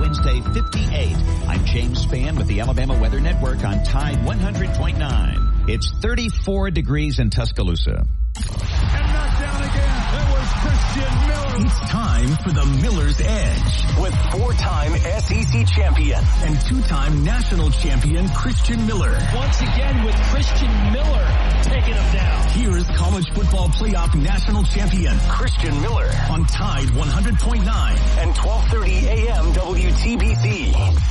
Wednesday 58. I'm James Spann with the Alabama Weather Network on Tide 100.9. It's 34 degrees in Tuscaloosa. And knocked down again. It was Christian Miller. It's time for the Miller's Edge with 4-time SEC champion and 2-time national champion Christian Miller. Once again with Christian Miller taking him down. Here's college football playoff national champion Christian Miller on Tide 100.9 and 12:30 a.m. WTBC.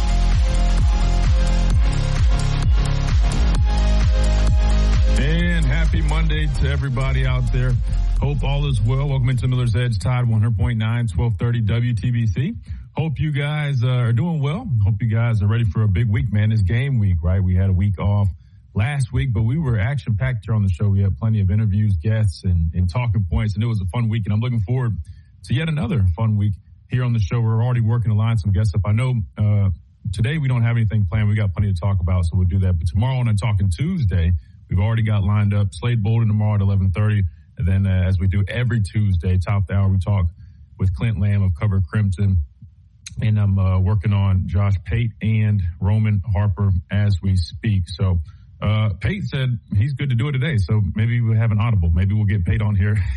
And happy Monday to everybody out there. Hope all is well. Welcome into Miller's Edge, Tide 100.9, 1230 WTBC. Hope you guys are doing well. Hope you guys are ready for a big week, man. It's game week, right? We had a week off last week, but we were action-packed here on the show. We had plenty of interviews, guests, and talking points, and it was a fun week. And I'm looking forward to yet another fun week here on the show. We're already working to line some guests up. I know today we don't have anything planned. We got plenty to talk about, so we'll do that. But tomorrow on Talking Tuesday, we've already got lined up Slade Bolden tomorrow at 11:30. And then as we do every Tuesday, top of the hour, we talk with Clint Lamb of Cover Crimson. And I'm working on Josh Pate and Roman Harper as we speak. So Pate said he's good to do it today. So maybe we'll have an audible. Maybe we'll get Pate on here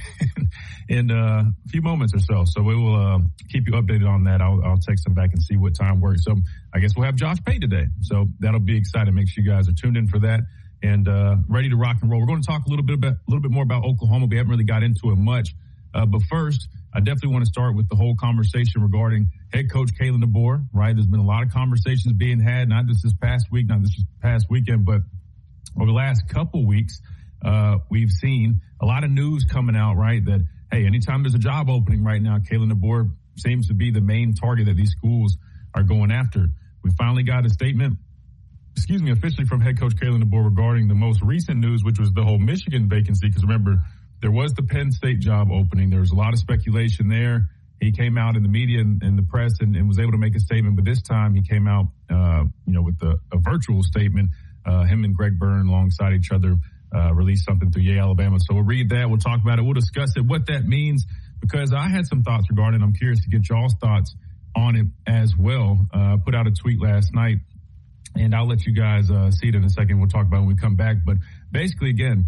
in a few moments or so. So we will keep you updated on that. I'll text him back and see what time works. So I guess we'll have Josh Pate today. So that'll be exciting. Make sure you guys are tuned in for that. And ready to rock and roll. We're going to talk a little bit more about Oklahoma. We haven't really got into it much. But first, I definitely want to start with the whole conversation regarding head coach Kalen DeBoer, right? There's been a lot of conversations being had, not just this past week, not just this past weekend, but over the last couple weeks, we've seen a lot of news coming out, right? That, hey, anytime there's a job opening right now, Kalen DeBoer seems to be the main target that these schools are going after. We finally got a statement officially from head coach Kalen DeBoer regarding the most recent news, which was the whole Michigan vacancy. Because remember, there was the Penn State job opening. There was a lot of speculation there. He came out in the media and the press and was able to make a statement. But this time he came out, with a virtual statement. Him and Greg Byrne alongside each other released something through Yale, Alabama. So we'll read that. We'll talk about it. We'll discuss it, what that means, because I had some thoughts regarding it. I'm curious to get y'all's thoughts on it as well. Put out a tweet last night. And I'll let you guys see it in a second. We'll talk about it when we come back. But basically, again,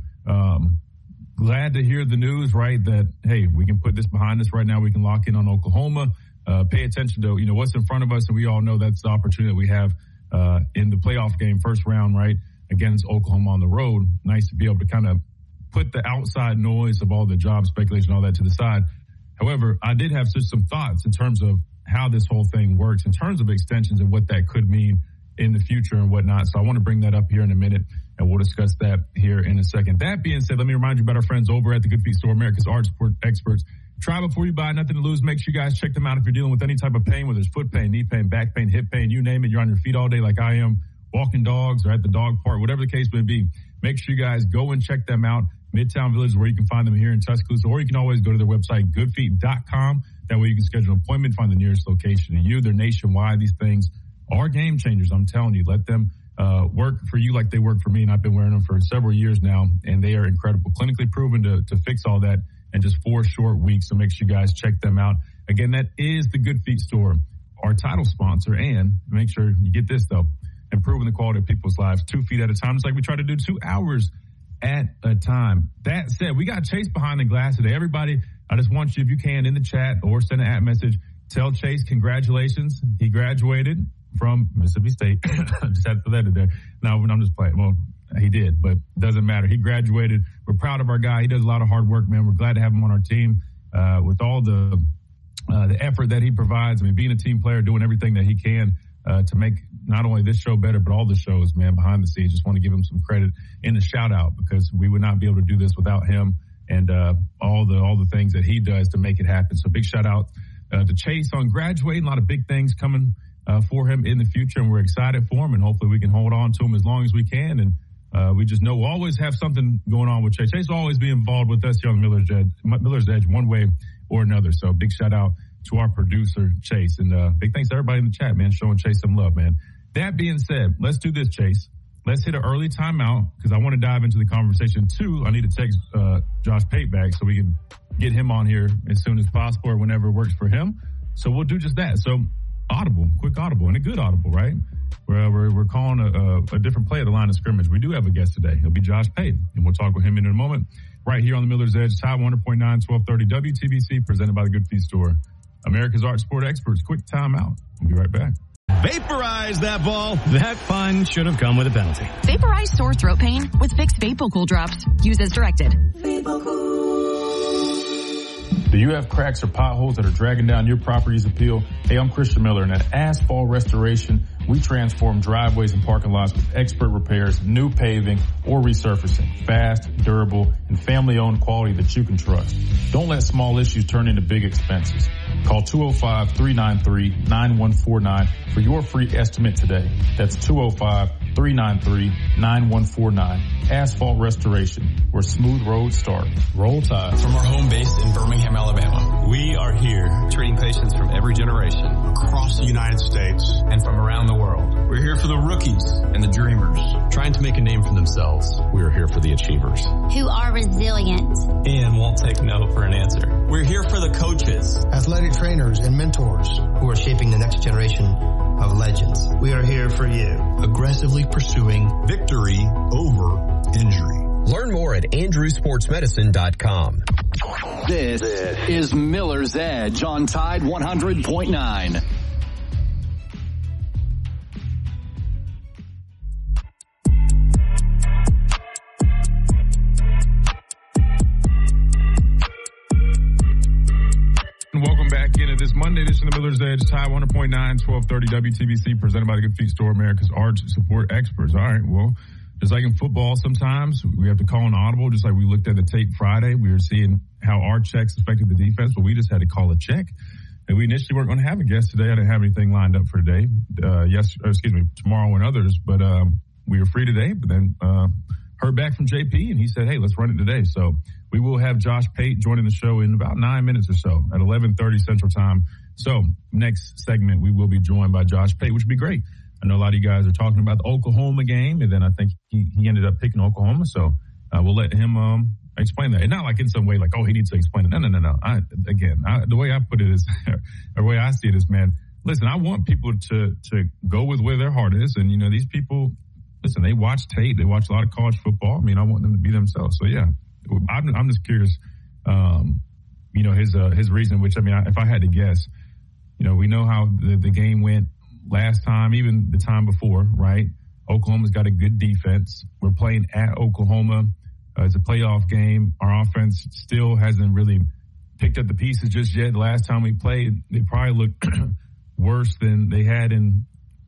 glad to hear the news, right, that, hey, we can put this behind us right now. We can lock in on Oklahoma, pay attention to, what's in front of us. And we all know that's the opportunity that we have in the playoff game, first round, right, against Oklahoma on the road. Nice to be able to kind of put the outside noise of all the job speculation, all that to the side. However, I did have just some thoughts in terms of how this whole thing works, in terms of extensions and what that could mean in the future and whatnot. So I want to bring that up here in a minute, and we'll discuss that here in a second. That being said, let me remind you about our friends over at the Good Feet Store, America's Art Sport Experts. Try before you buy, nothing to lose. Make sure you guys check them out if you're dealing with any type of pain, whether it's foot pain, knee pain, back pain, hip pain, you name it. You're on your feet all day like I am, walking dogs or at the dog park, whatever the case may be. Make sure you guys go and check them out. Midtown Village is where you can find them here in Tuscaloosa, or you can always go to their website, goodfeet.com. That way you can schedule an appointment, find the nearest location to you. They're nationwide. These things are game changers. I'm telling you, let them work for you like they work for me. And I've been wearing them for several years now, and they are incredible, clinically proven to fix all that in just 4 short weeks. So make sure you guys check them out. Again, that is the Good Feet Store, our title sponsor. And make sure you get this, though, improving the quality of people's lives 2 feet at a time. It's like we try to do 2 hours at a time. That said, we got Chase behind the glass today. Everybody, I just want you, if you can, in the chat or send an @ message, tell Chase congratulations. He graduated from Mississippi State. Just had to put that in there. No, I'm just playing. Well, he did, but it doesn't matter. He graduated. We're proud of our guy. He does a lot of hard work, man. We're glad to have him on our team with all the effort that he provides. I mean, being a team player, doing everything that he can to make not only this show better, but all the shows, man, behind the scenes. Just want to give him some credit and a shout out, because we would not be able to do this without him and all the things that he does to make it happen. So big shout out to Chase on graduating. A lot of big things coming for him in the future, and we're excited for him, and hopefully we can hold on to him as long as we can. And we just know we'll always have something going on with Chase. Chase will always be involved with us here on Miller's Edge one way or another. So big shout out to our producer, Chase. And big thanks to everybody in the chat, man, showing Chase some love, man. That being said, let's do this, Chase. Let's hit an early timeout, because I want to dive into the conversation. 2, I need to text Josh Pate back so we can get him on here as soon as possible or whenever it works for him. So we'll do just that. So quick audible, and a good audible, right? We're calling a different play at the line of scrimmage. We do have a guest today. He'll be Josh Pate, and we'll talk with him in a moment. Right here on the Miller's Edge, Tide 100.9, 1230 WTBC, presented by the Good Feet Store. America's Art Sport Experts. Quick timeout. We'll be right back. Vaporize that ball. That fun should have come with a penalty. Vaporize sore throat pain with Vicks VapoCool drops. Use as directed. Do you have cracks or potholes that are dragging down your property's appeal? Hey, I'm Christian Miller, and at Asphalt Restoration, we transform driveways and parking lots with expert repairs, new paving, or resurfacing. Fast, durable, and family-owned quality that you can trust. Don't let small issues turn into big expenses. Call 205-393-9149 for your free estimate today. That's 205-393-9149. Asphalt Restoration, where smooth roads start. Roll Tide. From our home base in Birmingham, Alabama, We are here treating patients from every generation Across the United States. and from around the world. We're here for the rookies and the dreamers. Trying to make a name for themselves. We are here for the achievers. Who are resilient. and won't take no for an answer. We're here for the coaches. Athletic trainers and mentors who are shaping the next generation of legends. We are here for you. Aggressively pursuing victory over injury. Learn more at andrewsportsmedicine.com. This is Miller's Edge on Tide 100.9. Welcome back into this Monday edition of Miller's Edge, Tide 100.9, 1230 WTBC, presented by the Good Feet Store, America's Arch Support Experts. All right, well, just like in football, sometimes we have to call an audible, just like we looked at the tape Friday. We were seeing how our checks affected the defense, but we just had to call a check. And we initially weren't going to have a guest today. I didn't have anything lined up for today. Tomorrow and others, but we were free today, but then heard back from JP, and he said, hey, let's run it today. So we will have Josh Pate joining the show in about 9 minutes or so at 11:30 Central Time. So next segment, we will be joined by Josh Pate, which would be great. I know a lot of you guys are talking about the Oklahoma game, and then I think he ended up picking Oklahoma. So we'll let him explain that. And not like in some way like, oh, he needs to explain it. No. The way I put it is, the way I see it is, man, listen, I want people to go with where their heart is. And, you know, these people, listen, they watch tape. They watch a lot of college football. I mean, I want them to be themselves. So, yeah, I'm just curious, his reason, which, I mean, if I had to guess, you know, we know how the game went last time, even the time before, right? Oklahoma's got a good defense. We're playing at Oklahoma. It's a playoff game. Our offense still hasn't really picked up the pieces just yet. The last time we played, they probably looked worse than they had in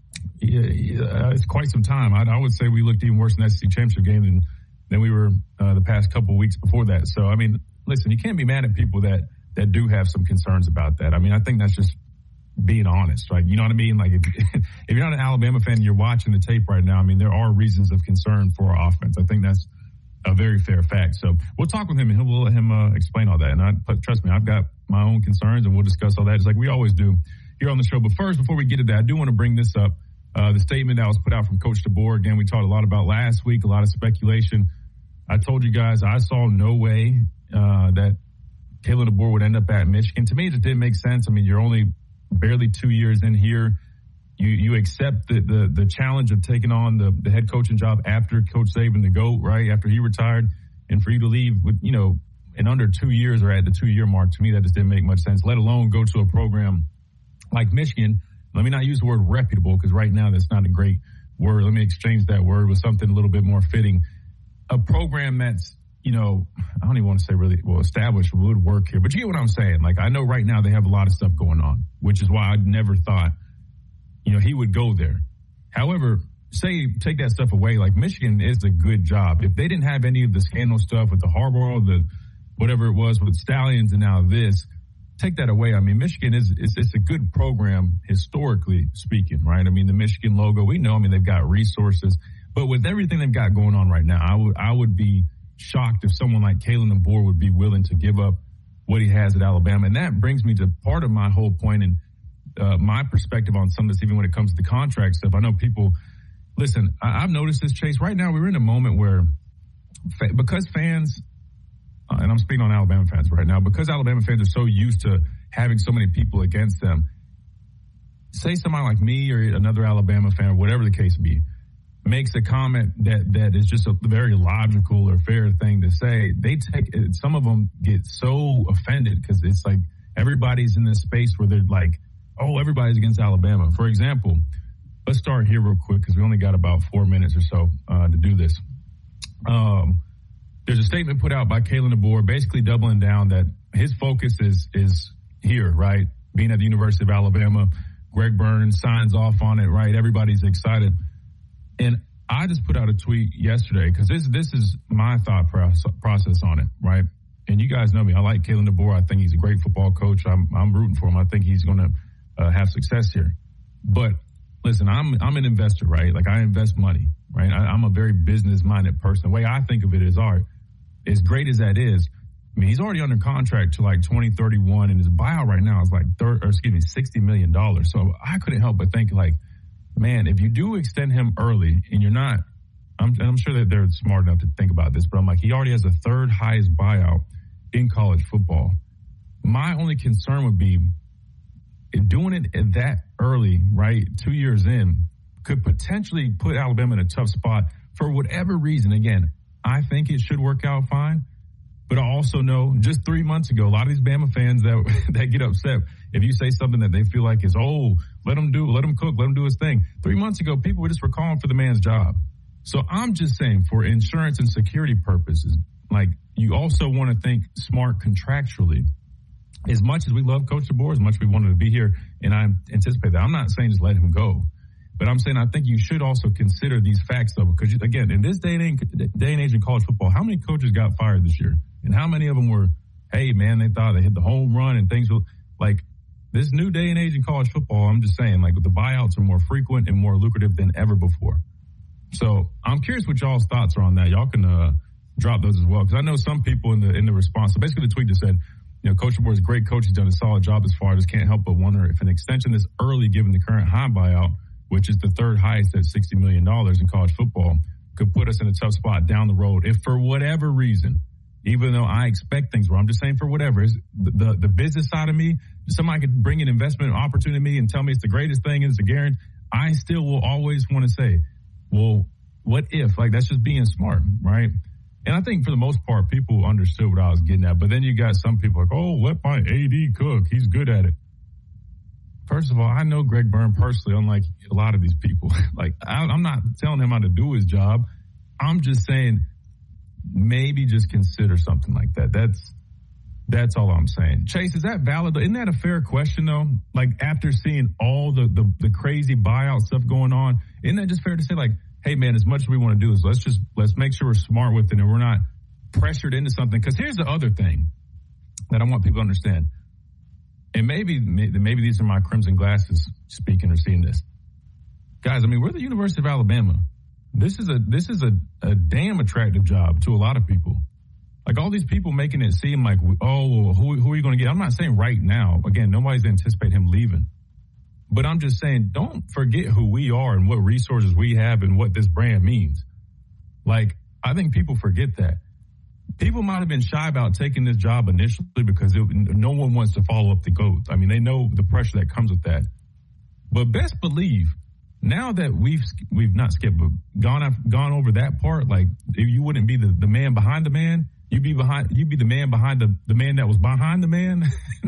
it's quite some time. I would say we looked even worse in that SEC championship game than we were the past couple of weeks before that. So, I mean, listen, you can't be mad at people that do have some concerns about that. I mean, I think that's just being honest, right? You know what I mean? Like, if you're not an Alabama fan and you're watching the tape right now, I mean, there are reasons of concern for our offense. I think that's a very fair fact. So we'll talk with him and we'll let him explain all that. And trust me, I've got my own concerns and we'll discuss all that just like we always do here on the show. But first, before we get to that, I do want to bring this up. The statement that was put out from Coach DeBoer, again, we talked a lot about last week, a lot of speculation. I told you guys I saw no way that Kalen DeBoer would end up at Michigan. To me, it just didn't make sense. I mean, you're only barely 2 years in here. You accept the challenge of taking on the head coaching job after Coach Saban, the GOAT, right, after he retired, and for you to leave with, you know, in under 2 years or at the 2 year mark, to me, that just didn't make much sense, let alone go to a program like Michigan. Let me not use the word reputable because right now that's not a great word. Let me exchange that word with something a little bit more fitting. A program that's, you know, I don't even want to say really well established would work here, but you get what I'm saying. Like, I know right now they have a lot of stuff going on, which is why I never thought, you know, he would go there. However, take that stuff away. Like, Michigan is a good job. If they didn't have any of the scandal stuff with the Harbaugh, the whatever it was with Stallions, and now this, take that away. I mean, Michigan it's a good program historically speaking, right? I mean, the Michigan logo, we know. I mean, they've got resources, but with everything they've got going on right now, I would be shocked if someone like Kalen DeBoer would be willing to give up what he has at Alabama. And that brings me to part of my whole point and my perspective on some of this, even when it comes to the contract stuff. I know people, listen, I've noticed this, Chase. Right now, we're in a moment where because fans, and I'm speaking on Alabama fans right now, because Alabama fans are so used to having so many people against them, say somebody like me or another Alabama fan, or whatever the case be, makes a comment that is just a very logical or fair thing to say, some of them get so offended because it's like everybody's in this space where they're like, oh, everybody's against Alabama. For example, let's start here real quick because we only got about 4 minutes or so to do this. There's a statement put out by Kalen DeBoer basically doubling down that his focus is here, right? Being at the University of Alabama, Greg Burns signs off on it, right? Everybody's excited. And I just put out a tweet yesterday because this is my thought process on it, right? And you guys know me. I like Kalen DeBoer. I think he's a great football coach. I'm rooting for him. I think he's going to have success here. But listen, I'm an investor, right? Like I invest money, right? I'm a very business-minded person. The way I think of it is, all right, as great as that is, I mean, he's already under contract to like 2031, and his buyout right now is like $60 million. So I couldn't help but think like, man, if you do extend him early and you're not, I'm sure that they're smart enough to think about this, but I'm like, he already has the third highest buyout in college football. My only concern would be doing it that early, right, 2 years in, could potentially put Alabama in a tough spot for whatever reason. Again, I think it should work out fine. But I also know just 3 months ago, a lot of these Bama fans that get upset if you say something that they feel like is, oh, let him cook, let him do his thing. 3 months ago, people were just recalling for the man's job. So I'm just saying for insurance and security purposes, like you also want to think smart contractually. As much as we love Coach DeBoer, as much as we wanted to be here, and I anticipate that. I'm not saying just let him go. But I'm saying I think you should also consider these facts, though, because, again, in this day and age in college football, how many coaches got fired this year? And how many of them were, hey, man, they thought they hit the home run and things were like this new day and age in college football. I'm just saying, like, the buyouts are more frequent and more lucrative than ever before. So I'm curious what y'all's thoughts are on that. Y'all can drop those as well, because I know some people in the response. So basically, the tweet just said, you know, Coach DeBoer is a great coach. He's done a solid job as far as can't help but wonder if an extension this early, given the current high buyout, which is the third highest at $60 million in college football, could put us in a tough spot down the road. If for whatever reason, even though I expect things wrong, I'm just saying for whatever, is the business side of me, somebody could bring an investment opportunity to me and tell me it's the greatest thing and it's a guarantee, I still will always want to say, well, what if? Like, that's just being smart, right? And I think for the most part, people understood what I was getting at. But then you got some people like, oh, let my AD cook. He's good at it. First of all, I know Greg Byrne personally, unlike a lot of these people. Like, I'm not telling him how to do his job. I'm just saying maybe just consider something like that. That's all I'm saying. Chase, is that valid? Isn't that a fair question, though? Like, after seeing all the crazy buyout stuff going on, isn't that just fair to say, like, hey, man, as much as we want to do is let's make sure we're smart with it and we're not pressured into something. Because here's the other thing that I want people to understand. And maybe these are my crimson glasses speaking or seeing this. Guys, I mean, we're the University of Alabama. This is a damn attractive job to a lot of people. Like, all these people making it seem like, oh, who are you going to get? I'm not saying right now. Again, nobody's anticipating him leaving. But I'm just saying, don't forget who we are and what resources we have and what this brand means. Like, I think people forget that. People might have been shy about taking this job initially because no one wants to follow up the GOAT. I mean, they know the pressure that comes with that. But best believe, now that we've not skipped, but gone over that part, like, if you wouldn't be the man behind the man, you'd be the man behind the man that was behind the man.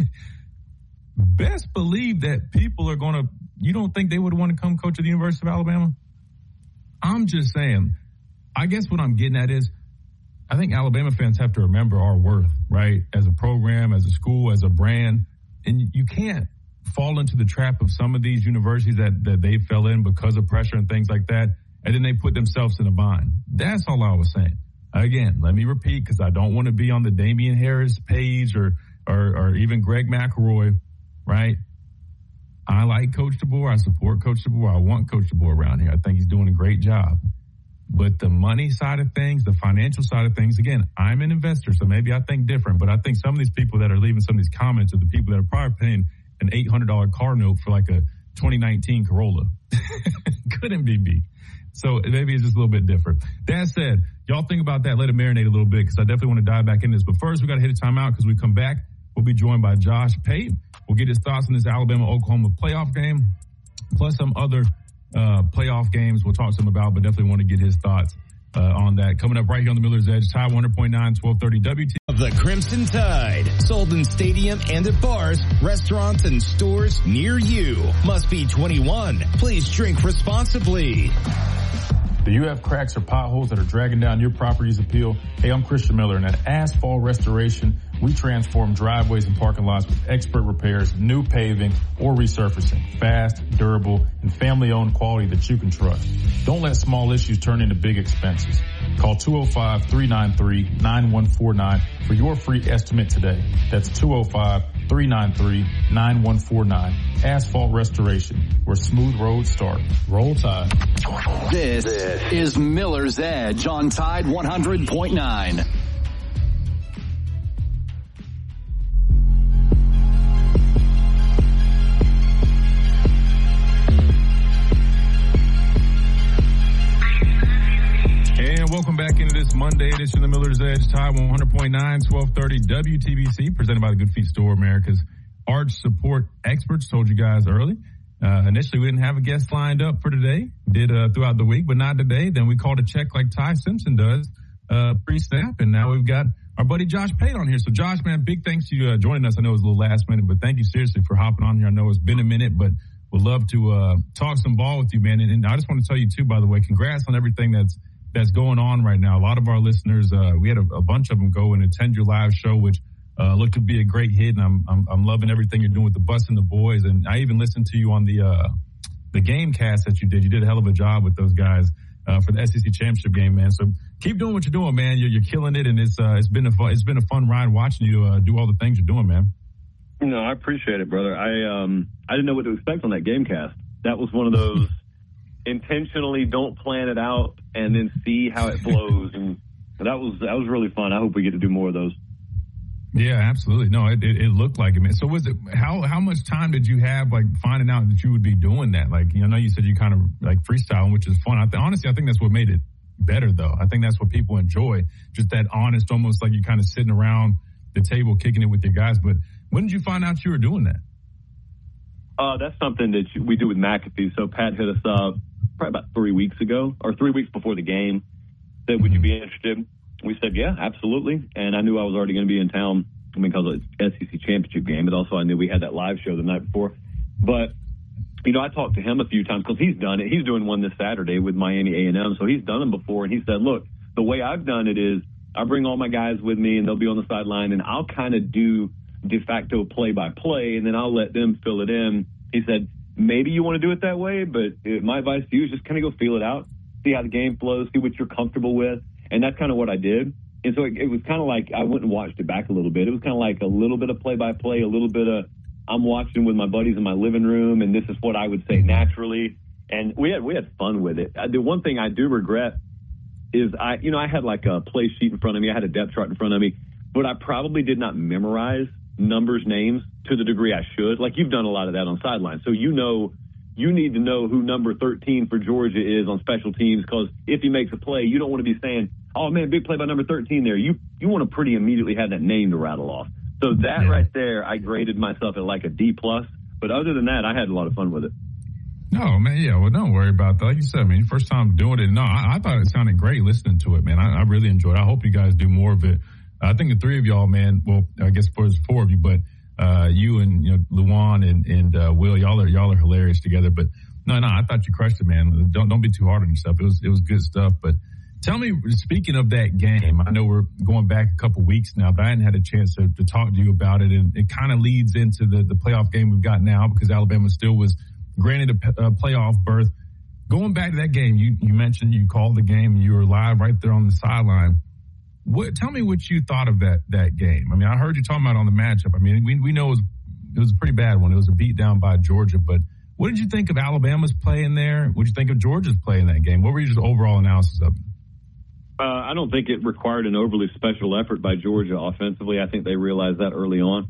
Best believe that people are going to, you don't think they would want to come coach at the University of Alabama? I'm just saying, I guess what I'm getting at is, I think Alabama fans have to remember our worth, right? As a program, as a school, as a brand. And you can't fall into the trap of some of these universities that they fell in because of pressure and things like that, and then they put themselves in a bind. That's all I was saying. Again, let me repeat, because I don't want to be on the Damian Harris page or even Greg McElroy, right? I like Coach DeBoer. I support Coach DeBoer. I want Coach DeBoer around here. I think he's doing a great job. But the money side of things, the financial side of things, again, I'm an investor, so maybe I think different. But I think some of these people that are leaving some of these comments are the people that are probably paying an $800 car note for like a 2019 Corolla. Couldn't be me. So maybe it's just a little bit different. That said, y'all think about that. Let it marinate a little bit, because I definitely want to dive back into this. But first, we got to hit a timeout, because we come back, we'll be joined by Josh Pate. We'll get his thoughts on this Alabama-Oklahoma playoff game. plus some other playoff games we'll talk to him about, but definitely want to get his thoughts on that. Coming up right here on the Miller's Edge, Tide 100.9, 1230 WT. Of the Crimson Tide, sold in stadium and at bars, restaurants, and stores near you. Must be 21. Please drink responsibly. Do you have cracks or potholes that are dragging down your property's appeal? Hey, I'm Christian Miller, and at Asphalt Restoration, we transform driveways and parking lots with expert repairs, new paving, or resurfacing. Fast, durable, and family-owned quality that you can trust. Don't let small issues turn into big expenses. Call 205-393-9149 for your free estimate today. That's 205-393-9149. Asphalt Restoration, where smooth roads start. Roll Tide. This is Miller's Edge on Tide 100.9. And welcome back into this Monday edition of Miller's Edge, Tide 100.9, 1230 WTBC, presented by the Good Feet Store, America's arch support experts. Told you guys early. Initially, we didn't have a guest lined up for today. Did throughout the week, but not today. Then we called a check like Ty Simpson does pre-snap, and now we've got our buddy Josh Pate on here. So, Josh, man, big thanks to you joining us. I know it was a little last minute, but thank you seriously for hopping on here. I know it's been a minute, but would love to talk some ball with you, man. And I just want to tell you, too, by the way, congrats on everything that's going on right now. A lot of our listeners, we had a bunch of them go and attend your live show, which looked to be a great hit. And I'm loving everything you're doing with the Bus and the Boys. And I even listened to you on the game cast that you did. You did a hell of a job with those guys for the SEC championship game, man. So keep doing what you're doing, man. You're killing it, and it's been a fun ride watching you do all the things you're doing, man. No, I appreciate it, brother. I didn't know what to expect on that game cast. That was one of those intentionally don't plan it out and then see how it flows, and that was really fun. I hope we get to do more of those. Yeah, absolutely. No, it looked like it, man. So was it how much time did you have like finding out that you would be doing that? Like, I know you said you kind of like freestyling, which is fun. Honestly, I think that's what made it better, though. I think that's what people enjoy, just that honest, almost like you're kind of sitting around the table kicking it with your guys. But when did you find out you were doing that? That's something that we do with McAfee. So Pat hit us up probably about 3 weeks ago, or 3 weeks before the game, said, would you be interested? We said, yeah, absolutely. And I knew I was already going to be in town because of the SEC championship game, but also I knew we had that live show the night before. But, I talked to him a few times because he's done it. He's doing one this Saturday with Miami A&M, so he's done them before. And he said, look, the way I've done it is I bring all my guys with me, and they'll be on the sideline, and I'll kind of do de facto play-by-play, and then I'll let them fill it in. He said, maybe you want to do it that way, but my advice to you is just kind of go feel it out, see how the game flows, see what you're comfortable with. And that's kind of what I did. And so it was kind of like I went and watched it back a little bit. It was kind of like a little bit of play-by-play, a little bit of I'm watching with my buddies in my living room, and this is what I would say naturally. And we had fun with it. The one thing I do regret is I had like a play sheet in front of me. I had a depth chart in front of me, but I probably did not memorize numbers, names to the degree I should. Like you've done a lot of that on sidelines. So you need to know who number 13 for Georgia is on special teams, because if he makes a play, you don't want to be saying, oh, man, big play by number 13 there. You want to pretty immediately have that name to rattle off. So that right there, I graded myself at like a D+. But other than that, I had a lot of fun with it. No, man, yeah, well, don't worry about that. Like you said, first time doing it. No, I thought it sounded great listening to it, man. I really enjoyed it. I hope you guys do more of it. I think the three of y'all, man, well, I guess there's four of you, but you and Luan and Will, y'all are hilarious together. But no, I thought you crushed it, man. Don't be too hard on yourself. It was good stuff. But tell me, speaking of that game, I know we're going back a couple weeks now, but I hadn't had a chance to talk to you about it, and it kind of leads into the playoff game we've got now, because Alabama still was granted a playoff berth. Going back to that game, you mentioned you called the game and you were live right there on the sideline. Tell me what you thought of that game. I heard you talking about on the matchup. We know it was a pretty bad one. It was a beat down by Georgia. But what did you think of Alabama's play in there? What did you think of Georgia's play in that game? What were your overall analysis of it? I don't think it required an overly special effort by Georgia offensively. I think they realized that early on.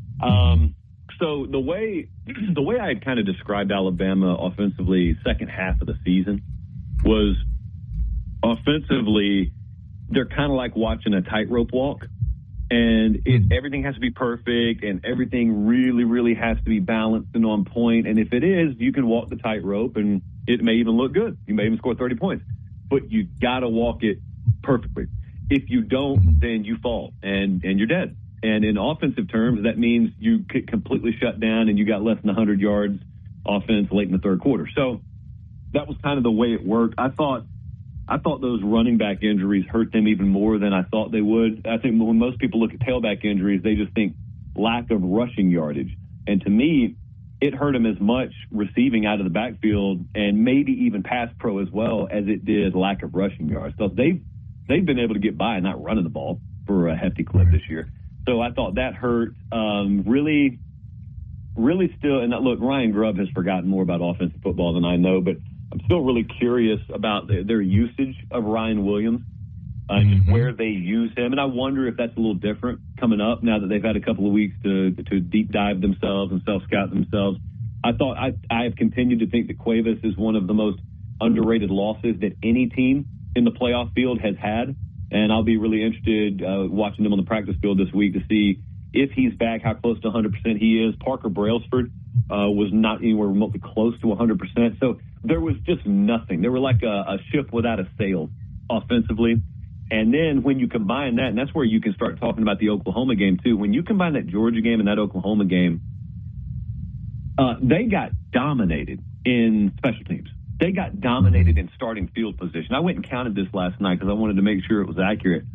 So the way I had kind of described Alabama offensively second half of the season was offensively, they're kind of like watching a tightrope walk. And everything has to be perfect, and everything really, really has to be balanced and on point. And if it is, you can walk the tightrope, and it may even look good. You may even score 30 points. But you got to walk it perfectly. If you don't, then you fall, and you're dead. And in offensive terms, that means you get completely shut down, and you got less than 100 yards offense late in the third quarter. So that was kind of the way it worked. I thought those running back injuries hurt them even more than I thought they would. I think when most people look at tailback injuries, they just think lack of rushing yardage. And to me, it hurt them as much receiving out of the backfield and maybe even pass pro as well as it did lack of rushing yards. So they've been able to get by not running the ball for a hefty clip this year. So I thought that hurt. Really still, and look, Ryan Grubb has forgotten more about offensive football than I know, but I'm still really curious about their usage of Ryan Williams and just where they use him. And I wonder if that's a little different coming up now that they've had a couple of weeks to deep dive themselves and self-scout themselves. I have continued to think that Cuevas is one of the most underrated losses that any team in the playoff field has had. And I'll be really interested watching him on the practice field this week to see if he's back, how close to 100% he is. Parker Brailsford was not anywhere remotely close to 100%. So there was just nothing. They were like a ship without a sail offensively. And then when you combine that, and that's where you can start talking about the Oklahoma game too. When you combine that Georgia game and that Oklahoma game, they got dominated in special teams. They got dominated in starting field position. I went and counted this last night because I wanted to make sure it was accurate.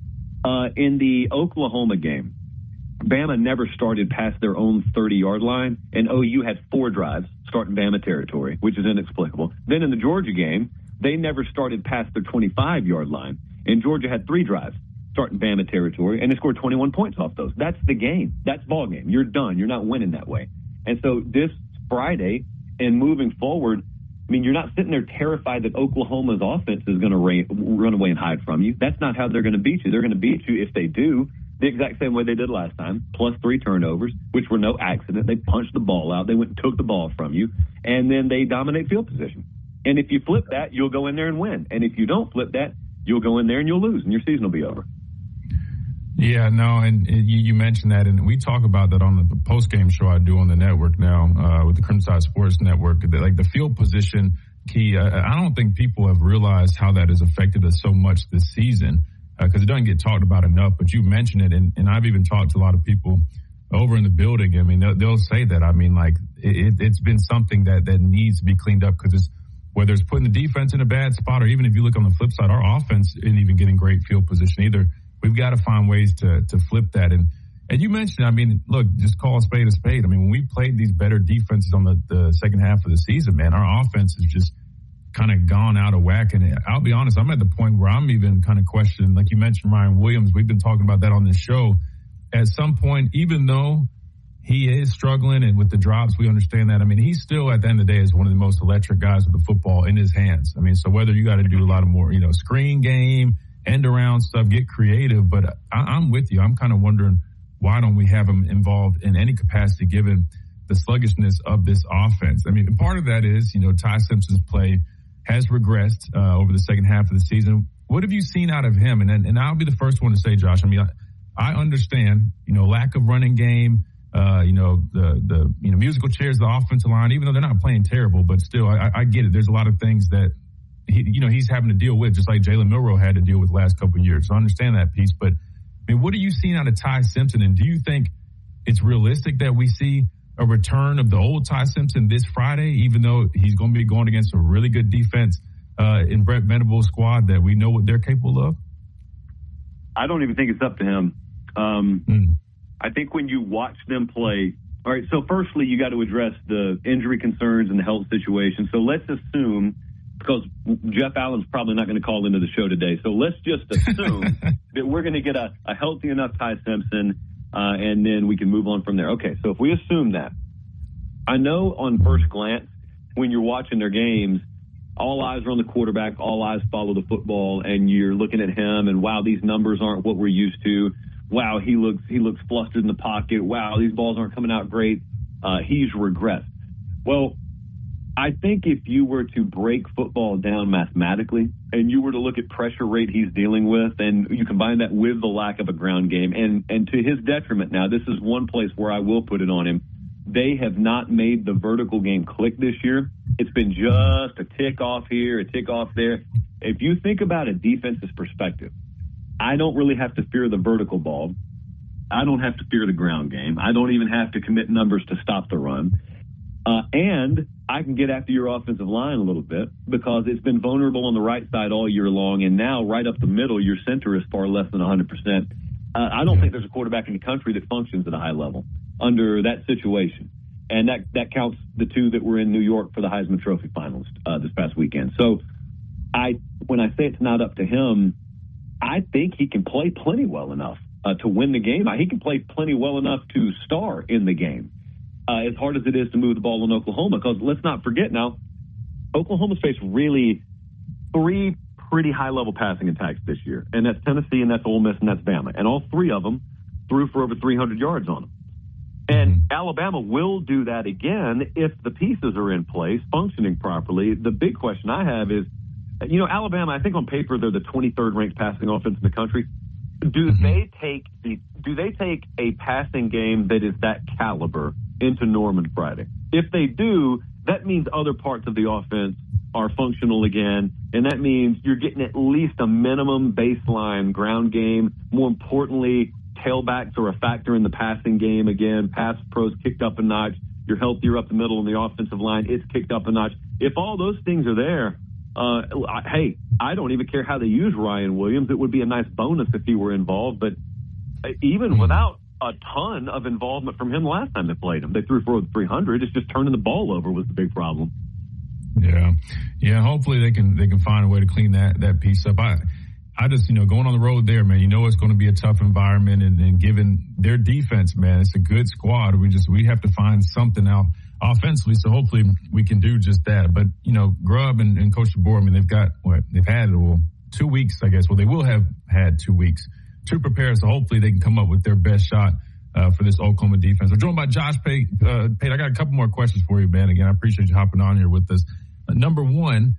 In the Oklahoma game, Bama never started past their own 30-yard line, and OU had 4 drives starting Bama territory, which is inexplicable. Then in the Georgia game, they never started past their 25-yard line, and Georgia had 3 drives starting Bama territory, and they scored 21 points off those. That's the game. That's ball game. You're done. You're not winning that way. And so this Friday and moving forward, I mean, you're not sitting there terrified that Oklahoma's offense is going to run away and hide from you. That's not how they're going to beat you. They're going to beat you if they do the exact same way they did last time, plus 3 turnovers, which were no accident. They punched the ball out. They went and took the ball from you, and then they dominate field position. And if you flip that, you'll go in there and win. And if you don't flip that, you'll go in there and you'll lose, and your season will be over. Yeah, no, and you mentioned that, and we talk about that on the post-game show I do on the network now with the Crimson Tide Sports Network. Like the field position key, I don't think people have realized how that has affected us so much this season because it doesn't get talked about enough. But you mentioned it, and I've even talked to a lot of people over in the building. I mean, they'll say that. I mean, like it's been something that needs to be cleaned up because it's whether it's putting the defense in a bad spot or even if you look on the flip side, our offense isn't even getting great field position either. We've got to find ways to flip that. And you mentioned, I mean, look, just call a spade a spade. I mean, when we played these better defenses on the second half of the season, man, our offense has just kind of gone out of whack. And I'll be honest, I'm at the point where I'm even kind of questioning, like you mentioned, Ryan Williams. We've been talking about that on this show. At some point, even though he is struggling and with the drops, we understand that. I mean, he still, at the end of the day, is one of the most electric guys with the football in his hands. I mean, so whether you got to do a lot of more, screen game, end around stuff, get creative. But I'm with you. I'm kind of wondering why don't we have him involved in any capacity given the sluggishness of this offense? I mean, part of that is, Ty Simpson's play has regressed over the second half of the season. What have you seen out of him? And I'll be the first one to say, Josh, I mean, I understand, lack of running game, the musical chairs, the offensive line, even though they're not playing terrible, but still, I get it. There's a lot of things that he's having to deal with, just like Jalen Milroe had to deal with the last couple of years. So I understand that piece. But, I mean, what are you seeing out of Ty Simpson? And do you think it's realistic that we see a return of the old Ty Simpson this Friday, even though he's going to be going against a really good defense in Brett Venables' squad that we know what they're capable of? I don't even think it's up to him. I think when you watch them play, all right, so firstly, you got to address the injury concerns and the health situation. So let's assume, because Jeff Allen's probably not going to call into the show today. So let's just assume that we're going to get a healthy enough Ty Simpson, and then we can move on from there. Okay, so if we assume that, I know on first glance, when you're watching their games, all eyes are on the quarterback, all eyes follow the football, and you're looking at him, and wow, these numbers aren't what we're used to. Wow, he looks flustered in the pocket. Wow, these balls aren't coming out great. He's regressed. Well, I think if you were to break football down mathematically and you were to look at pressure rate he's dealing with and you combine that with the lack of a ground game, and to his detriment now, this is one place where I will put it on him. They have not made the vertical game click this year. It's been just a tick off here, a tick off there. If you think about a defense's perspective, I don't really have to fear the vertical ball. I don't have to fear the ground game. I don't even have to commit numbers to stop the run. And I can get after your offensive line a little bit because it's been vulnerable on the right side all year long. And now right up the middle, your center is far less than 100%. I don't think there's a quarterback in the country that functions at a high level under that situation. And that counts the two that were in New York for the Heisman Trophy finals this past weekend. So when I say it's not up to him, I think he can play plenty well enough to win the game. He can play plenty well enough to star in the game. As hard as it is to move the ball in Oklahoma, because let's not forget now, Oklahoma's faced really three pretty high-level passing attacks this year, and that's Tennessee, and that's Ole Miss, and that's Bama. And all three of them threw for over 300 yards on them. And Alabama will do that again if the pieces are in place, functioning properly. The big question I have is, Alabama, I think on paper they're the 23rd ranked passing offense in the country. Do they take a passing game that is that caliber into Norman Friday? If they do, that means other parts of the offense are functional again, and that means you're getting at least a minimum baseline ground game. More importantly, tailbacks are a factor in the passing game again. Pass pros kicked up a notch. You're healthier up the middle in the offensive line. It's kicked up a notch. If all those things are there, hey, I don't even care how they use Ryan Williams. It would be a nice bonus if he were involved, but even without a ton of involvement from him last time they played him, they threw for over 300. It's just turning the ball over was the big problem. Yeah. Hopefully they can find a way to clean that piece up. I just, going on the road there, man, it's going to be a tough environment, and given their defense, man, it's a good squad. We have to find something out offensively, so hopefully we can do just that. But, Grubb and Coach DeBoer, they've had 2 weeks, I guess. Well, they will have had 2 weeks to prepare, so hopefully they can come up with their best shot for this Oklahoma defense. We're joined by Josh Pate. Pate, I got a couple more questions for you, man. Again, I appreciate you hopping on here with us. Number one,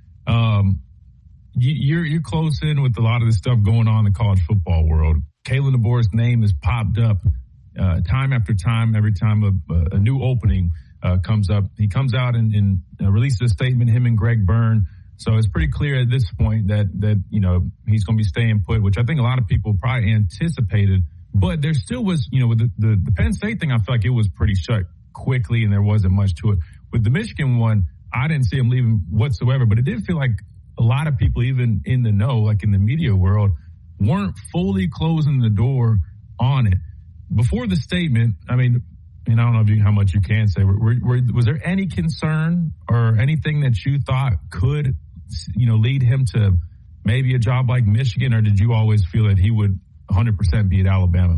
you're close in with a lot of the stuff going on in the college football world. Kalen DeBoer's name has popped up time after time. Every time a new opening comes up, he comes out and releases a statement, him and Greg Byrne. So it's pretty clear at this point that he's going to be staying put, which I think a lot of people probably anticipated. But there still was, with the Penn State thing, I feel like it was pretty shut quickly and there wasn't much to it. With the Michigan one, I didn't see him leaving whatsoever, but it did feel like a lot of people, even in the know, like in the media world, weren't fully closing the door on it. Before the statement, I don't know how much you can say. Was there any concern or anything that you thought could, lead him to maybe a job like Michigan, or did you always feel that he would 100% be at Alabama?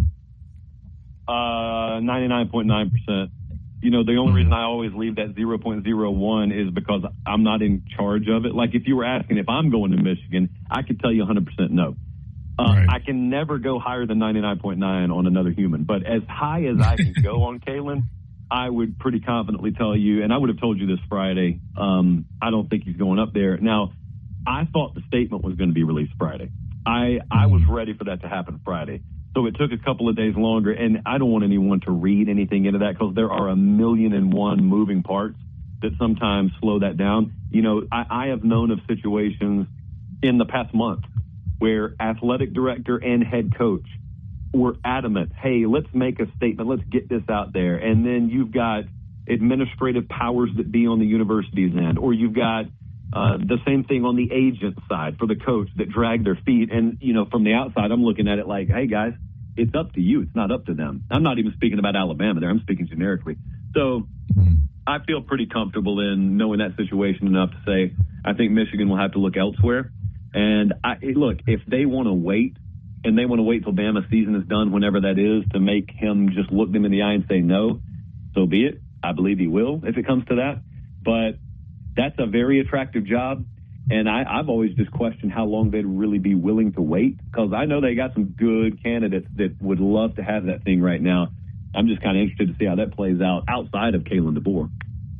99.9%. The only reason I always leave that 0.01 is because I'm not in charge of it. Like if you were asking if I'm going to Michigan, I could tell you 100% no. Right. I can never go higher than 99.9 on another human. But as high as I can go on Kalen, I would pretty confidently tell you, and I would have told you this Friday, I don't think he's going up there. Now, I thought the statement was going to be released Friday. I was ready for that to happen Friday. So it took a couple of days longer, and I don't want anyone to read anything into that because there are 1,000,001 moving parts that sometimes slow that down. I have known of situations in the past month where athletic director and head coach were adamant, hey, let's make a statement, let's get this out there. And then you've got administrative powers that be on the university's end, or you've got the same thing on the agent side for the coach that drag their feet. And, from the outside, I'm looking at it like, hey, guys, it's up to you. It's not up to them. I'm not even speaking about Alabama there. I'm speaking generically. So I feel pretty comfortable in knowing that situation enough to say I think Michigan will have to look elsewhere. And look, if they want to wait, and they want to wait till Bama's season is done, whenever that is, to make him just look them in the eye and say no, so be it. I believe he will if it comes to that. But that's a very attractive job. And I've always just questioned how long they'd really be willing to wait, because I know they got some good candidates that would love to have that thing right now. I'm just kind of interested to see how that plays out outside of Kalen DeBoer.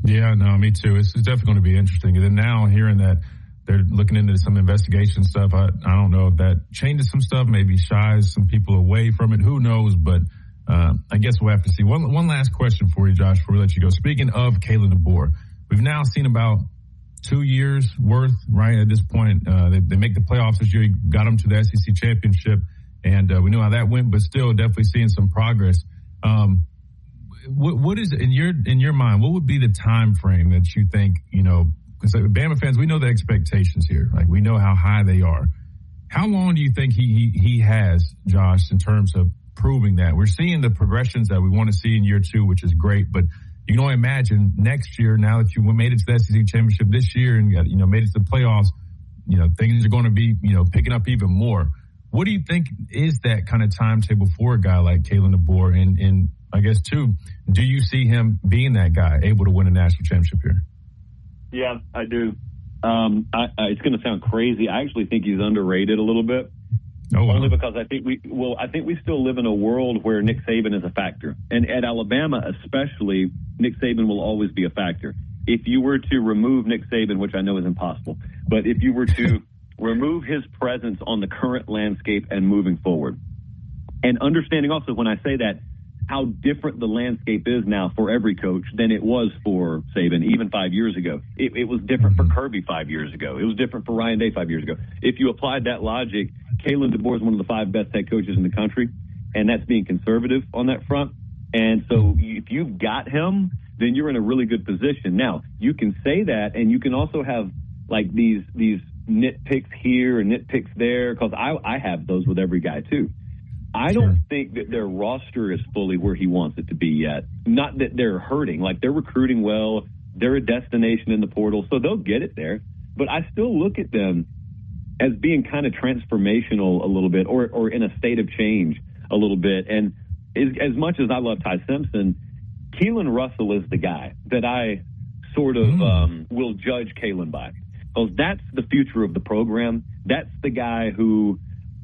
Yeah, no, me too. It's definitely going to be interesting. And then now hearing that they're looking into some investigation stuff, I don't know if that changes some stuff, maybe shies some people away from it. Who knows? But I guess we'll have to see. One last question for you, Josh, before we let you go. Speaking of Kalen DeBoer, we've now seen about 2 years worth, right? At this point, they make the playoffs this year. He got them to the SEC championship, and we know how that went, but still definitely seeing some progress. What is in your mind? What would be the time frame that you think, because Bama fans, we know the expectations here. Like, we know how high they are. How long do you think he has, Josh, in terms of proving that? We're seeing the progressions that we want to see in year 2, which is great, but you can only imagine next year, now that you made it to the SEC championship this year and made it to the playoffs, things are going to be, picking up even more. What do you think is that kind of timetable for a guy like Kalen DeBoer? And I guess, too, do you see him being that guy, able to win a national championship here? Yeah, I do. It's going to sound crazy. I actually think he's underrated a little bit. Oh, wow. Only because I think we still live in a world where Nick Saban is a factor. And at Alabama especially, Nick Saban will always be a factor. If you were to remove Nick Saban, which I know is impossible, but if you were to remove his presence on the current landscape and moving forward, and understanding also when I say that, how different the landscape is now for every coach than it was for Saban even 5 years ago. It was different for Kirby 5 years ago. It was different for Ryan Day 5 years ago. If you applied that logic, Kalen DeBoer is one of the 5 best head coaches in the country, and that's being conservative on that front. And so if you've got him, then you're in a really good position. Now, you can say that, and you can also have like these nitpicks here and nitpicks there, because I have those with every guy too. I don't think that their roster is fully where he wants it to be yet. Not that they're hurting. Like, they're recruiting well. They're a destination in the portal, so they'll get it there. But I still look at them as being kind of transformational a little bit, or in a state of change a little bit. And as much as I love Ty Simpson, Keelan Russell is the guy that I sort of will judge Kalen by. Because that's the future of the program. That's the guy who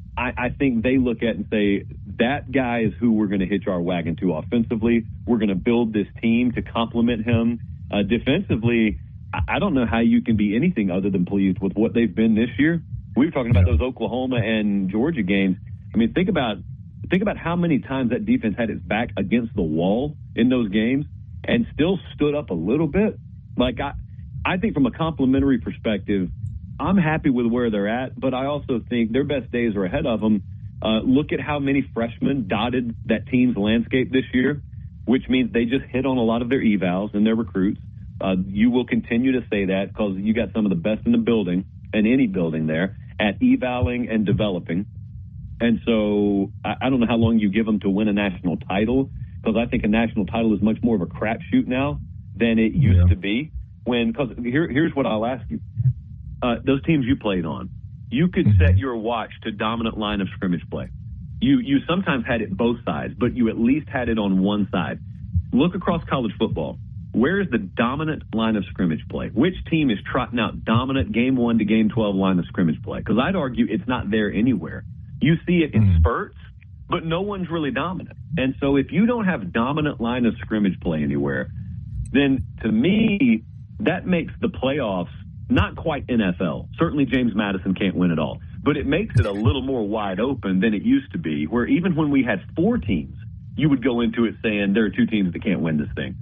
I think they look at and say, that guy is who we're going to hitch our wagon to offensively. We're going to build this team to complement him. Defensively, I don't know how you can be anything other than pleased with what they've been this year. We were talking about those Oklahoma and Georgia games. I mean, think about how many times that defense had its back against the wall in those games and still stood up a little bit. Like, I think from a complimentary perspective, I'm happy with where they're at, but I also think their best days are ahead of them. Look at how many freshmen dotted that team's landscape this year, which means they just hit on a lot of their evals and their recruits. You will continue to say that because you got some of the best in the building, and any building there, at evaling and developing. And so I don't know how long you give them to win a national title, because I think a national title is much more of a crapshoot now than it used to be. Because here's what I'll ask you. Those teams you played on, you could set your watch to dominant line of scrimmage play. You sometimes had it both sides, but you at least had it on one side. Look across college football. Where is the dominant line of scrimmage play? Which team is trotting out dominant game 1 to game 12 line of scrimmage play? Because I'd argue it's not there anywhere. You see it in spurts, but no one's really dominant. And so if you don't have dominant line of scrimmage play anywhere, then to me, that makes the playoffs not quite NFL. Certainly James Madison can't win it all, but it makes it a little more wide open than it used to be, where even when we had 4 teams, you would go into it saying there are 2 teams that can't win this thing.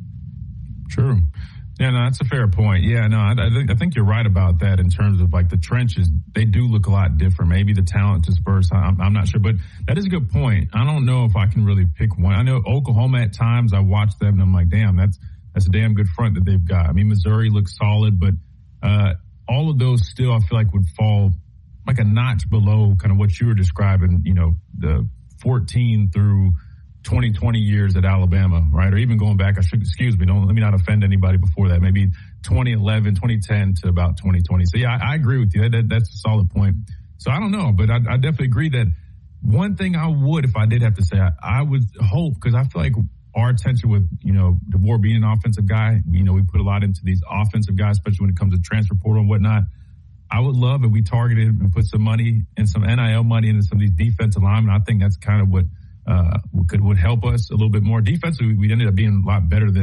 True. Yeah, no, that's a fair point. Yeah, no, I think you're right about that in terms of like the trenches. They do look a lot different. Maybe the talent dispersed. I'm not sure, but that is a good point. I don't know if I can really pick one. I know Oklahoma at times I watch them and I'm like, damn, that's a damn good front that they've got. I mean, Missouri looks solid, but all of those still I feel like would fall like a notch below kind of what you were describing, the 14 through 2020 years at Alabama, right? Or even going back, let me not offend anybody before that, maybe 2011, 2010 to about 2020. So yeah, I agree with you. That's a solid point. So I don't know, but I definitely agree that one thing I would, if I did have to say, I would hope, because I feel like our attention with, DeBoer being an offensive guy, we put a lot into these offensive guys, especially when it comes to transfer portal and whatnot. I would love if we targeted and put some money and some NIL money into some of these defensive linemen. I think that's kind of what would help us a little bit more. Defensively, we ended up being a lot better than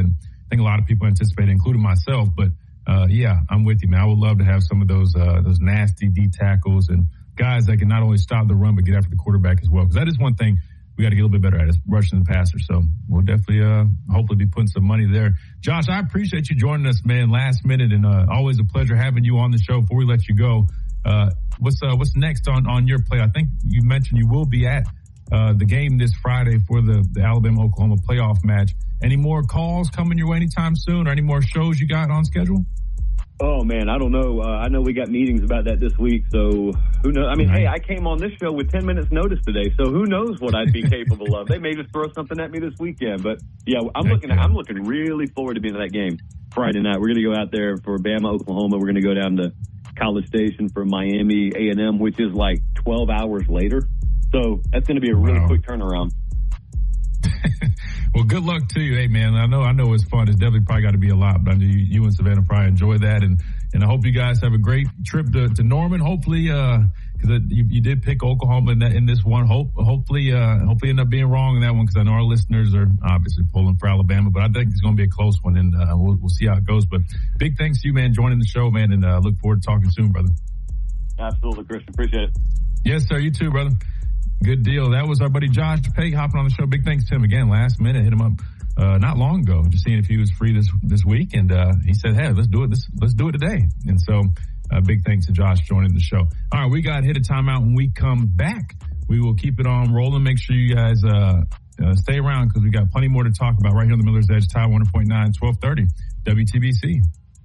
think a lot of people anticipated, including myself. But yeah, I'm with you, man. I would love to have some of those nasty D tackles and guys that can not only stop the run but get after the quarterback as well. Because that is one thing we got to get a little bit better at, is rushing the passer. So we'll definitely hopefully be putting some money there. Josh, I appreciate you joining us, man, last minute, and always a pleasure having you on the show. Before we let you go, what's next on your plate? I think you mentioned you will be at the game this Friday for the Alabama-Oklahoma playoff match. Any more calls coming your way anytime soon, or any more shows you got on schedule? Oh, man, I don't know. I know we got meetings about that this week, so who knows? I mean, hey, I came on this show with 10 minutes notice today, so who knows what I'd be capable of. They may just throw something at me this weekend. But, yeah, I'm looking really forward to being at that game Friday night. We're going to go out there for Bama, Oklahoma. We're going to go down to College Station for Miami A&M, which is like 12 hours later. So that's going to be a really quick turnaround. Well, good luck to you. Hey, man, I know it's fun. It's definitely probably got to be a lot, but I know you and Savannah probably enjoy that. And I hope you guys have a great trip to Norman. Hopefully, because you did pick Oklahoma in this one. Hopefully end up being wrong in that one, because I know our listeners are obviously pulling for Alabama, but I think it's going to be a close one, and we'll see how it goes. But big thanks to you, man, joining the show, man, and look forward to talking soon, brother. Absolutely, Christian. Appreciate it. Yes, sir. You too, brother. Good deal. That was our buddy Josh Pate hopping on the show. Big thanks to him again. Last minute, hit him up not long ago, just seeing if he was free this week, and he said, "Hey, let's do it. Let's do it today." And so, big thanks to Josh joining the show. All right, we got hit a timeout. When we come back, we will keep it on rolling. Make sure you guys stay around, because we got plenty more to talk about right here on the Miller's Edge. Tide 100.9, 1230 WTBC.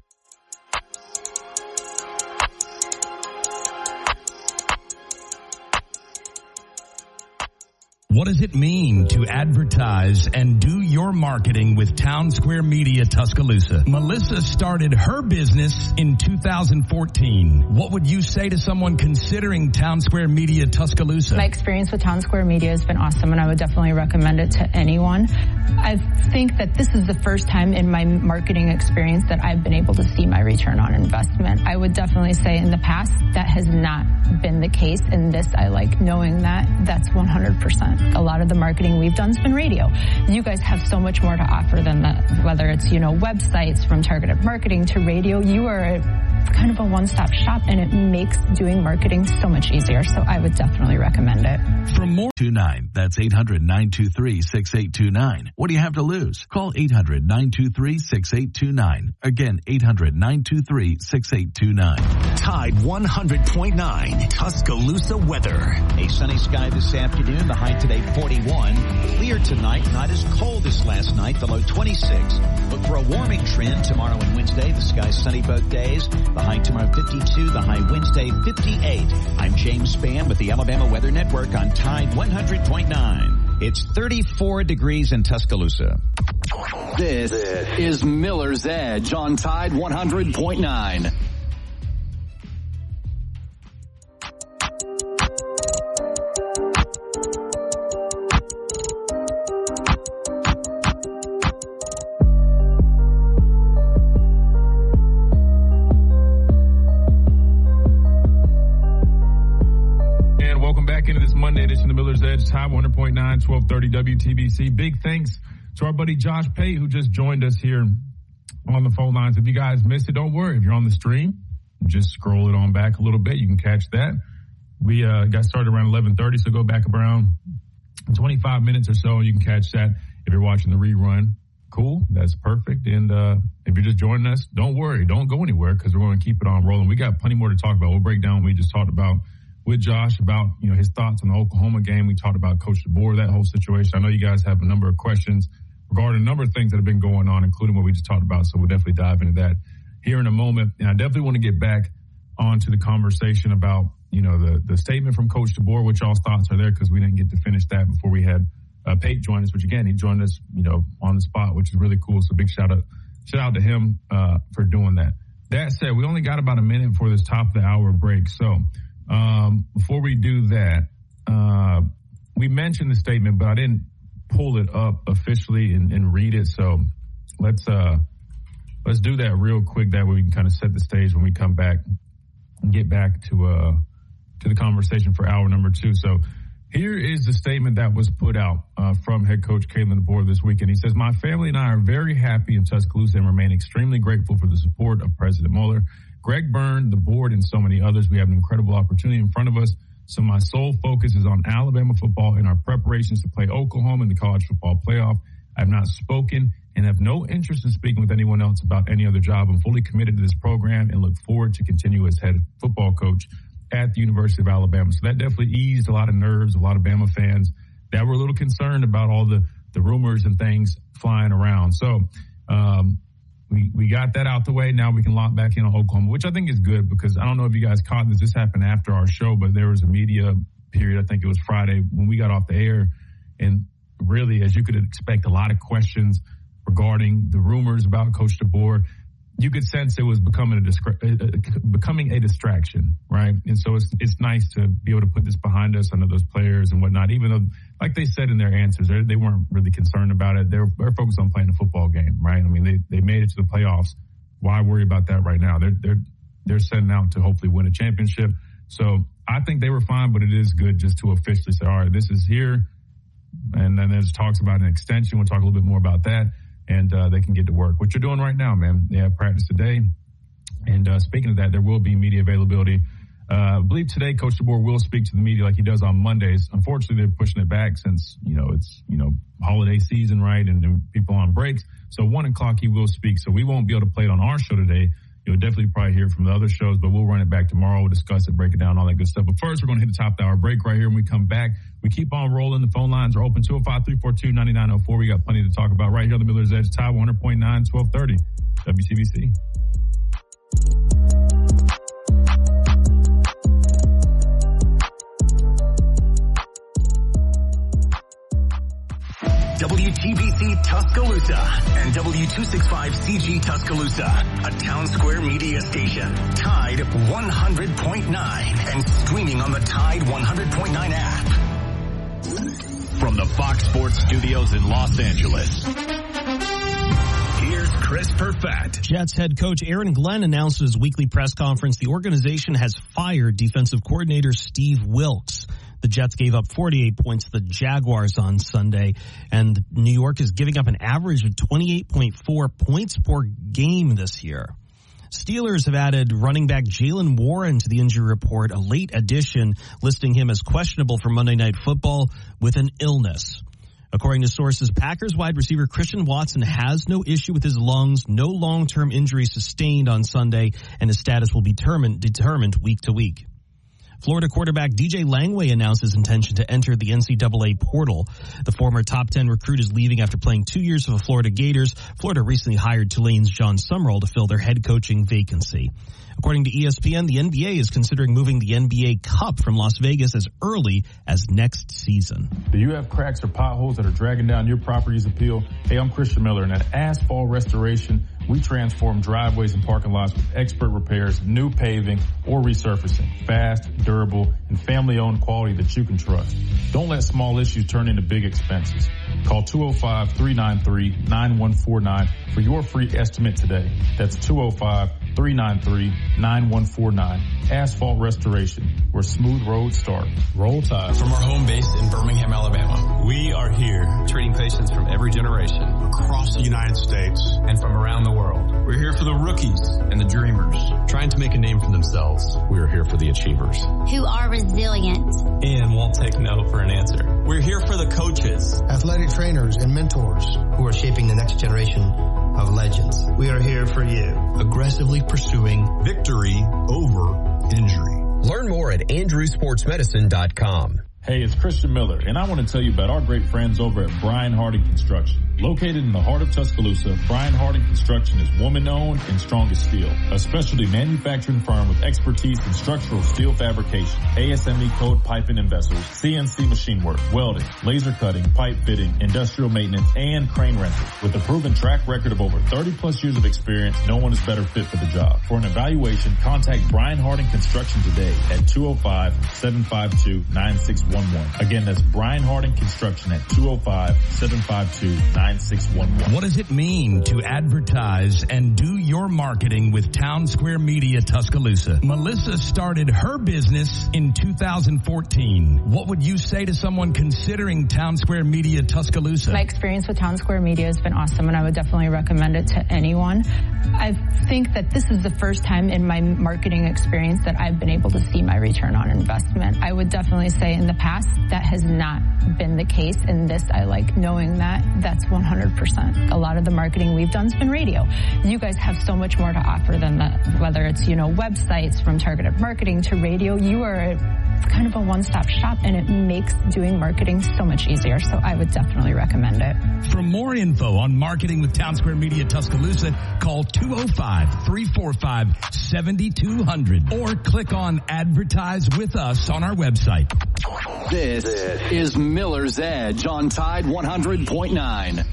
What does it mean to advertise and do your marketing with Town Square Media Tuscaloosa? Melissa started her business in 2014. What would you say to someone considering Town Square Media Tuscaloosa? My experience with Town Square Media has been awesome, and I would definitely recommend it to anyone. I think that this is the first time in my marketing experience that I've been able to see my return on investment. I would definitely say in the past that has not been the case. In this, I like knowing that that's 100%. A lot of the marketing we've done has been radio. You guys have so much more to offer than that, whether it's, websites, from targeted marketing to radio. You are kind of a one-stop shop, and it makes doing marketing so much easier. So I would definitely recommend it. From more 29, that's 800-923-6829. What do you have to lose? Call 800-923-6829. Again, 800-923-6829. Tide 100.9 Tuscaloosa weather. A sunny sky this afternoon. The high today 41. Clear tonight. Not as cold as last night. The low 26. Look for a warming trend tomorrow and Wednesday. The sky's sunny both days. The high tomorrow 52. The high Wednesday 58. I'm James Spann with the Alabama Weather Network on Tide 100.9. It's 34 degrees in Tuscaloosa. This is Miller's Edge on Tide 100.9. Tide 100.9, 1230 WTBC. Big thanks to our buddy Josh Pate, who just joined us here on the phone lines. If you guys missed it, don't worry. If you're on the stream, just scroll it on back a little bit. You can catch that. We got started around 11:30, so go back around 25 minutes or so. You can catch that if you're watching the rerun. Cool. That's perfect. And if you're just joining us, don't worry. Don't go anywhere, because we're going to keep it on rolling. We got plenty more to talk about. We'll break down what we just talked about with Josh about, his thoughts on the Oklahoma game. We talked about Coach DeBoer, that whole situation. I know you guys have a number of questions regarding a number of things that have been going on, including what we just talked about. So we'll definitely dive into that here in a moment. And I definitely want to get back onto the conversation about, the statement from Coach DeBoer, what y'all's thoughts are there, because we didn't get to finish that before we had Pate join us, which again, he joined us, on the spot, which is really cool. So big shout out to him for doing that. That said, we only got about a minute for this top of the hour break. So before we do that, we mentioned the statement, but I didn't pull it up officially and read it. So let's do that real quick. That way we can kind of set the stage when we come back and get back to the conversation for hour number 2. So Here is the statement that was put out from head coach Kalen DeBoer this weekend. He says, "My family and I are very happy in Tuscaloosa and remain extremely grateful for the support of President Mueller, Greg Byrne, the board, and so many others. We have an incredible opportunity in front of us. So my sole focus is on Alabama football and our preparations to play Oklahoma in the college football playoff. I have not spoken and have no interest in speaking with anyone else about any other job. I'm fully committed to this program and look forward to continue as head football coach at the University of Alabama." So that definitely eased a lot of nerves, a lot of Bama fans that were a little concerned about all the rumors and things flying around. So we got that out the way. Now we can lock back in on Oklahoma, which I think is good because I don't know if you guys caught this. This happened after our show, but there was a media period, I think it was Friday, when we got off the air. And really, as you could expect, a lot of questions regarding the rumors about Coach DeBoer. You could sense it was becoming a distraction, right? And so it's nice to be able to put this behind us under those players and whatnot, even though, like they said in their answers, they weren't really concerned about it. They're focused on playing a football game, right? I mean, they made it to the playoffs. Why worry about that right now? They're setting out to hopefully win a championship. So I think they were fine, but it is good just to officially say, all right, this is here. And then there's talks about an extension. We'll talk a little bit more about that. And they can get to work, which you're doing right now, man. They have practice today. And speaking of that, there will be media availability. I believe today Coach DeBoer will speak to the media like he does on Mondays. Unfortunately, they're pushing it back since, it's, holiday season, right, and people on breaks. So 1 o'clock he will speak. So we won't be able to play it on our show today. You'll definitely probably hear from the other shows, but we'll run it back tomorrow. We'll discuss it, break it down, all that good stuff. But first, we're going to hit the top of the hour break right here. When we come back, we keep on rolling. The phone lines are open, 205-342-9904. We got plenty to talk about right here on the Miller's Edge, Tide 100.9, 1230, WTBC. WTBC Tuscaloosa and W265CG Tuscaloosa, a Town Square media station. Tide 100.9 and streaming on the Tide 100.9 app. From the Fox Sports Studios in Los Angeles, here's Chris Perfett. Jets head coach Aaron Glenn announced at his weekly press conference the organization has fired defensive coordinator Steve Wilks. The Jets gave up 48 points to the Jaguars on Sunday, and New York is giving up an average of 28.4 points per game this year. Steelers have added running back Jaylen Warren to the injury report, a late addition listing him as questionable for Monday Night Football with an illness. According to sources, Packers wide receiver Christian Watson has no issue with his lungs, no long-term injury sustained on Sunday, and his status will be determined week to week. Florida quarterback DJ Langway announced his intention to enter the NCAA portal. The former top 10 recruit is leaving after playing 2 years for the Florida Gators. Florida recently hired Tulane's John Summerall to fill their head coaching vacancy. According to ESPN, the NBA is considering moving the NBA Cup from Las Vegas as early as next season. Do you have cracks or potholes that are dragging down your property's appeal? Hey, I'm Christian Miller, and at Asphalt Restoration, we transform driveways and parking lots with expert repairs, new paving, or resurfacing. Fast, durable, and family-owned quality that you can trust. Don't let small issues turn into big expenses. Call 205-393-9149 for your free estimate today. That's 205-393-9149. Asphalt Restoration, where smooth roads start. Roll Tide. From our home base in Birmingham, Alabama, we are here treating patients from every generation across the United States and from around the world. We're here for the rookies and the dreamers, trying to make a name for themselves. We are here for the achievers, who are resilient and won't take no for an answer. We're here for the coaches, athletic trainers and mentors who are shaping the next generation of legends. We are here for you, aggressively pursuing victory over injury. Learn more at andrewsportsmedicine.com. Hey, it's Christian Miller, and I want to tell you about our great friends over at Brian Harding Construction. Located in the heart of Tuscaloosa, Brian Harding Construction is woman-owned and strong as steel, a specialty manufacturing firm with expertise in structural steel fabrication, ASME code piping and vessels, CNC machine work, welding, laser cutting, pipe fitting, industrial maintenance, and crane rentals. With a proven track record of over 30-plus years of experience, no one is better fit for the job. For an evaluation, contact Brian Harding Construction today at 205-752-9611. Again, that's Brian Harding Construction at 205-752-9611. 888-961-9611. What does it mean to advertise and do your marketing with Town Square Media Tuscaloosa? Melissa started her business in 2014. What would you say to someone considering Town Square Media Tuscaloosa? My experience with Town Square Media has been awesome, and I would definitely recommend it to anyone. I think that this is the first time in my marketing experience that I've been able to see my return on investment. I would definitely say in the past that has not been the case. In this, I like knowing that that's 100%. A lot of the marketing we've done has been radio. You guys have so much more to offer than that, whether it's, websites, from targeted marketing to radio. You are kind of a one-stop shop, and it makes doing marketing so much easier. So I would definitely recommend it. For more info on marketing with Town Square Media Tuscaloosa, call 205-345-7200 or click on Advertise with Us on our website. This is Miller's Edge on Tide 100.9.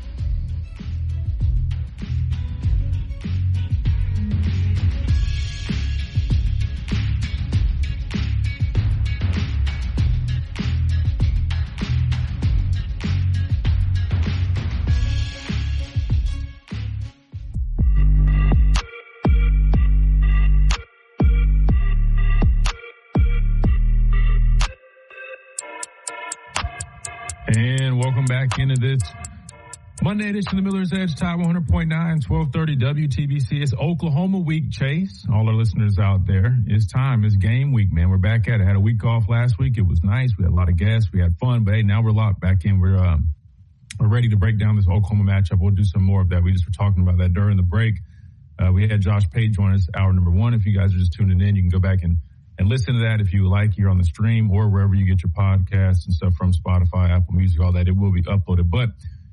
And welcome back into this Monday edition of Miller's Edge, Tide 100.9, 1230 WTBC. It's Oklahoma week, Chase. All our listeners out there, it's time. It's game week, man. We're back at it. Had a week off last week. It was nice. We had a lot of guests. We had fun. But, hey, now we're locked back in. We're ready to break down this Oklahoma matchup. We'll do some more of that. We just were talking about that during the break. We had Josh Pate join us, hour number one. If you guys are just tuning in, you can go back and listen to that if you like here on the stream or wherever you get your podcasts and stuff from Spotify, Apple Music, all that. It will be uploaded. But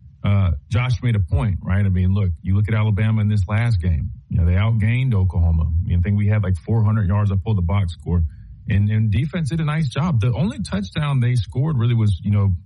Josh made a point, right? I mean, look, you look at Alabama in this last game. They outgained Oklahoma. I think we had like 400 yards. I pulled the box score. And defense did a nice job. The only touchdown they scored really was,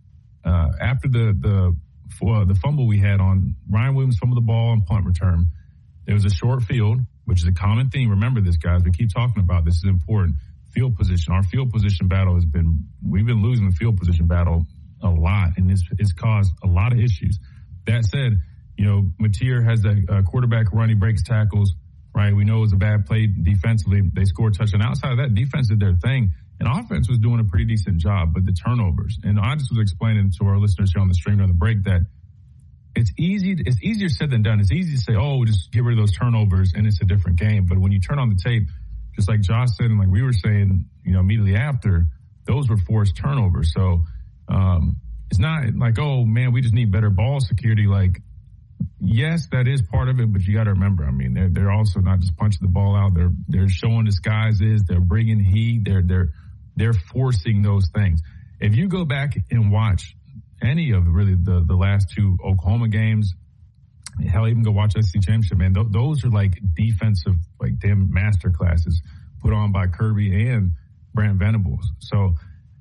after the fumble we had on Ryan Williams fumbled the ball on punt return. There was a short field, which is a common theme. Remember this, guys. We keep talking about this. Is important. Field position. Our field position battle we've been losing the field position battle a lot, and it's caused a lot of issues. That said, Mateer has a quarterback run. He breaks tackles, right? We know it was a bad play defensively. They scored a touchdown. Outside of that, defense did their thing, and offense was doing a pretty decent job, but the turnovers. And I just was explaining to our listeners here on the stream during the break that it's easier said than done. It's easy to say, just get rid of those turnovers, and it's a different game. But when you turn on the tape, just like Josh said, and like we were saying, immediately after, those were forced turnovers. So it's not like, oh man, we just need better ball security. Like, yes, that is part of it, but you got to remember, they're also not just punching the ball out. They're showing disguises. They're bringing heat. They're forcing those things. If you go back and watch any of really the last two Oklahoma games, hell, even go watch SEC Championship, man. Those are like defensive, like damn master classes put on by Kirby and Brant Venables. So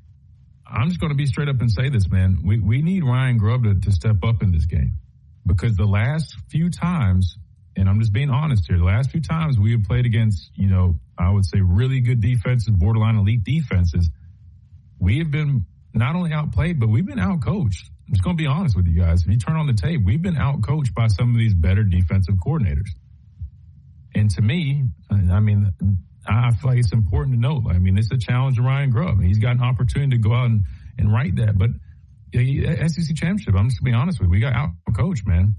I'm just going to be straight up and say this, man. We need Ryan Grubb to step up in this game, because the last few times, and I'm just being honest here, the last few times we have played against, I would say really good defenses, borderline elite defenses, we have been not only outplayed, but we've been outcoached. I'm just going to be honest with you guys. If you turn on the tape, we've been outcoached by some of these better defensive coordinators. And to me, I feel like it's important to note. It's a challenge to Ryan Grubb. He's got an opportunity to go out and write that. But SEC Championship, I'm just going to be honest with you, we got outcoached, man.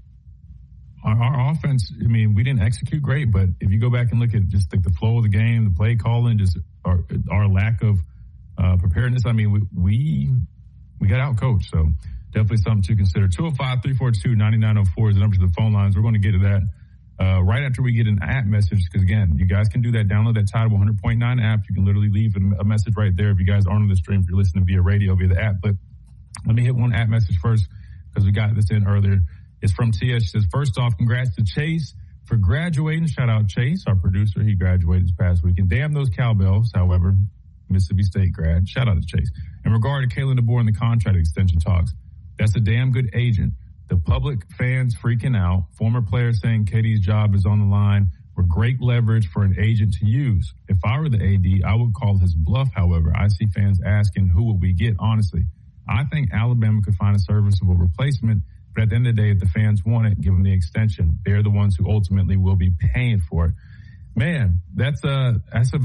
Our offense, we didn't execute great, but if you go back and look at just like the flow of the game, the play calling, just our lack of preparedness, we got outcoached. So definitely something to consider. 205-342-9904 is the number to the phone lines. We're going to get to that right after we get an app message, because, again, you guys can do that. Download that Tide 100.9 app. You can literally leave a message right there if you guys aren't on the stream, if you're listening via radio, via the app. But let me hit one app message first, because we got this in earlier. It's from Tia. She says, first off, congrats to Chase for graduating. Shout out Chase, our producer. He graduated this past weekend. Damn those cowbells, however. Mississippi State grad. Shout out to Chase. In regard to Kalen DeBoer and the contract extension talks, that's a damn good agent. The public fans freaking out. Former players saying KD's job is on the line were great leverage for an agent to use. If I were the AD, I would call his bluff, however. I see fans asking, who will we get? Honestly, I think Alabama could find a serviceable replacement But at the end of the day, if the fans want it, give them the extension. They're the ones who ultimately will be paying for it. Man, that's a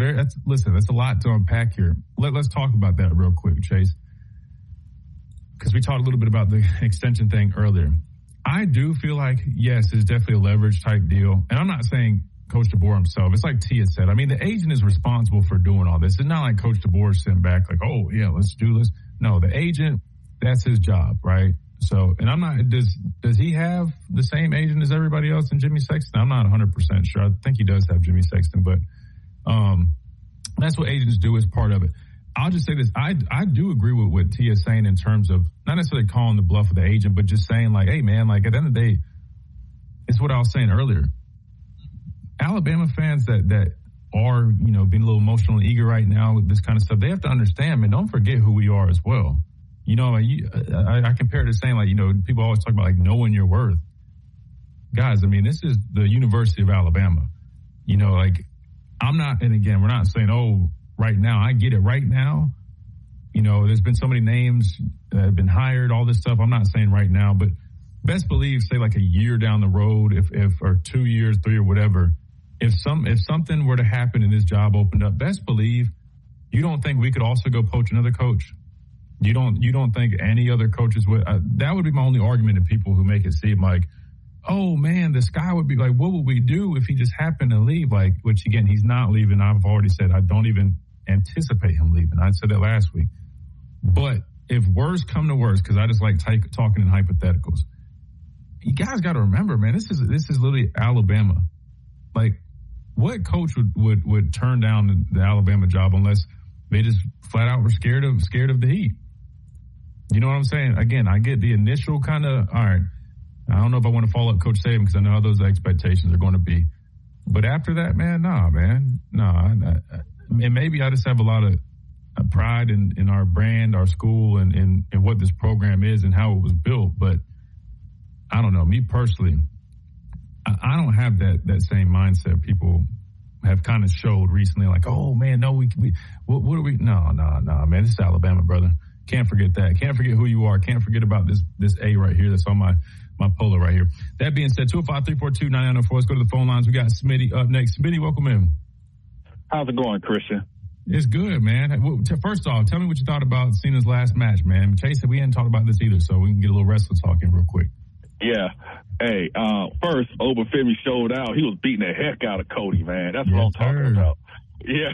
lot to unpack here. Let's talk about that real quick, Chase. Because we talked a little bit about the extension thing earlier. I do feel like, yes, it's definitely a leverage type deal. And I'm not saying Coach DeBoer himself. It's like Tia said. I mean, the agent is responsible for doing all this. It's not like Coach DeBoer sitting back like, oh, yeah, let's do this. No, the agent, that's his job, right? So, and I'm not, does he have the same agent as everybody else in Jimmy Sexton? I'm not 100% sure. I think he does have Jimmy Sexton, but that's what agents do as part of it. I'll just say this. I do agree with what Tia's saying in terms of not necessarily calling the bluff of the agent, but just saying like, hey, man, like at the end of the day, it's what I was saying earlier. Alabama fans that are, being a little emotional and eager right now with this kind of stuff, they have to understand, man, don't forget who we are as well. I compare it to saying like, people always talk about like knowing your worth. Guys, I mean, this is the University of Alabama. I'm not, and again, we're not saying, oh, right now, I get it right now. There's been so many names that have been hired, all this stuff. I'm not saying right now, but best believe, say like a year down the road, if or 2 years, 3 or whatever, if something were to happen and this job opened up, best believe you don't think we could also go poach another coach. You don't think any other coaches would. That would be my only argument to people who make it seem like, oh man, this guy would be like, what would we do if he just happened to leave? Like, which again, he's not leaving. I've already said I don't even anticipate him leaving. I said that last week. But if worse come to worse, because I just like talking in hypotheticals, you guys got to remember, man, this is literally Alabama. Like, what coach would turn down the Alabama job unless they just flat out were scared of the heat? You know what I'm saying? Again, I get the initial kind of, all right, I don't know if I want to follow up Coach Saban because I know how those expectations are going to be. But after that, man, nah. And maybe I just have a lot of pride in our brand, our school, and what this program is and how it was built. But I don't know. Me personally, I don't have that same mindset people have kind of showed recently. Like, oh, man, no, what are we? No, man, this is Alabama, brother. Can't forget that. Can't forget who you are. Can't forget about this A right here that's on my polo right here. That being said, 205-342-9904. Let's go to the phone lines. We got Smitty up next. Smitty, welcome in. How's it going, Christian? It's good, man. First off, tell me what you thought about Cena's last match, man. Chase said we hadn't talked about this either, so we can get a little wrestling talk in real quick. Yeah. Hey, first, Obafemi showed out. He was beating the heck out of Cody, man. That's what I'm talking about. Yeah.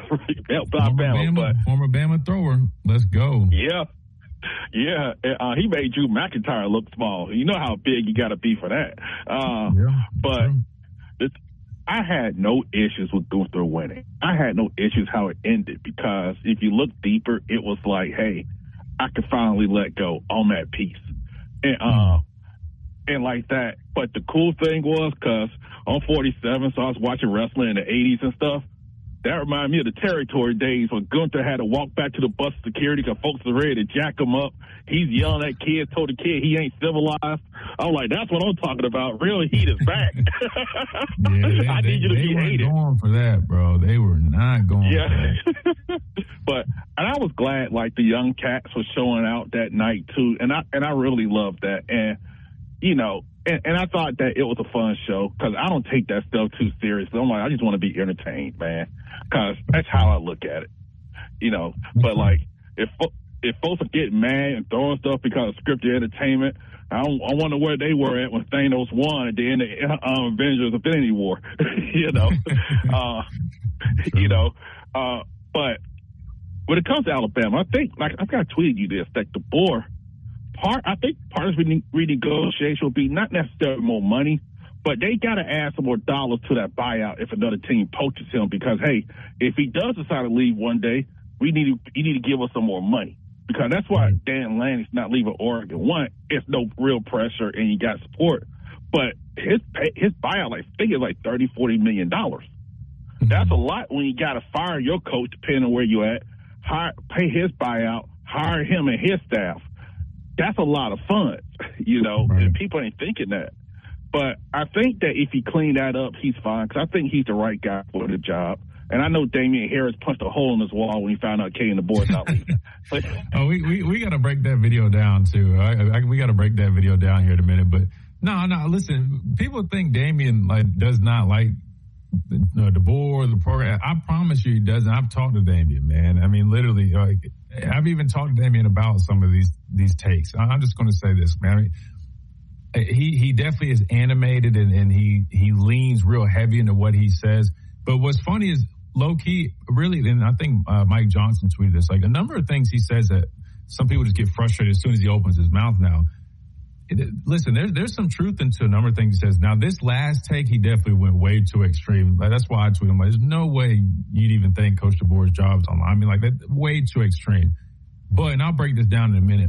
Former Bama thrower. Let's go. Yeah. Yeah. He made Drew McIntyre look small. You know how big you got to be for that. I had no issues with Gunther winning. I had no issues how it ended because if you look deeper, it was like, hey, I could finally let go on that piece. And like that. But the cool thing was, because I'm 47, so I was watching wrestling in the 80s and stuff. That reminded me of the territory days when Gunther had to walk back to the bus security because folks were ready to jack him up. He's yelling at kids, told the kid he ain't civilized. I was like, that's what I'm talking about. Real heat is back. I need you to be hated. They weren't going for that, bro. They were not going for that. And I was glad, like, the young cats were showing out that night, too. And I really loved that. And, and I thought that it was a fun show because I don't take that stuff too seriously. I'm like, I just want to be entertained, man, because that's how I look at it, But like, if folks are getting mad and throwing stuff because of scripted entertainment, I wonder where they were at when Thanos won at the end of Avengers Infinity War, But when it comes to Alabama, I think, like, I've got to tweet you this, that I think part of the renegotiation will be not necessarily more money, but they got to add some more dollars to that buyout if another team poaches him. Because, hey, if he does decide to leave one day, you need to give us some more money. Because that's why Dan Lanning's not leaving Oregon. One, it's no real pressure and you got support. But his buyout, I think it's like $30-40 million. That's a lot when you got to fire your coach, depending on where you're at, pay his buyout, hire him and his staff. That's a lot of fun, and people ain't thinking that. But I think that if he cleaned that up, he's fine, because I think he's the right guy for the job. And I know Damian Harris punched a hole in his wall when he found out Kenny DeBoer's not leaving. We got to break that video down, too. We got to break that video down here in a minute. But, no, listen, people think Damian does not like DeBoer, the program. I promise you he doesn't. I've talked to Damian, man. I mean, literally, I've even talked to Damian about some of these takes. I'm just going to say this, man. I mean, he definitely is animated and he leans real heavy into what he says. But what's funny is low key, really, and I think Mike Johnson tweeted this, like a number of things he says that some people just get frustrated as soon as he opens his mouth now. Listen, there's some truth into a number of things he says. Now, this last take, he definitely went way too extreme. That's why I tweeted him. There's no way you'd even think Coach DeBoer's job is online. I mean, that's way too extreme. But, and I'll break this down in a minute.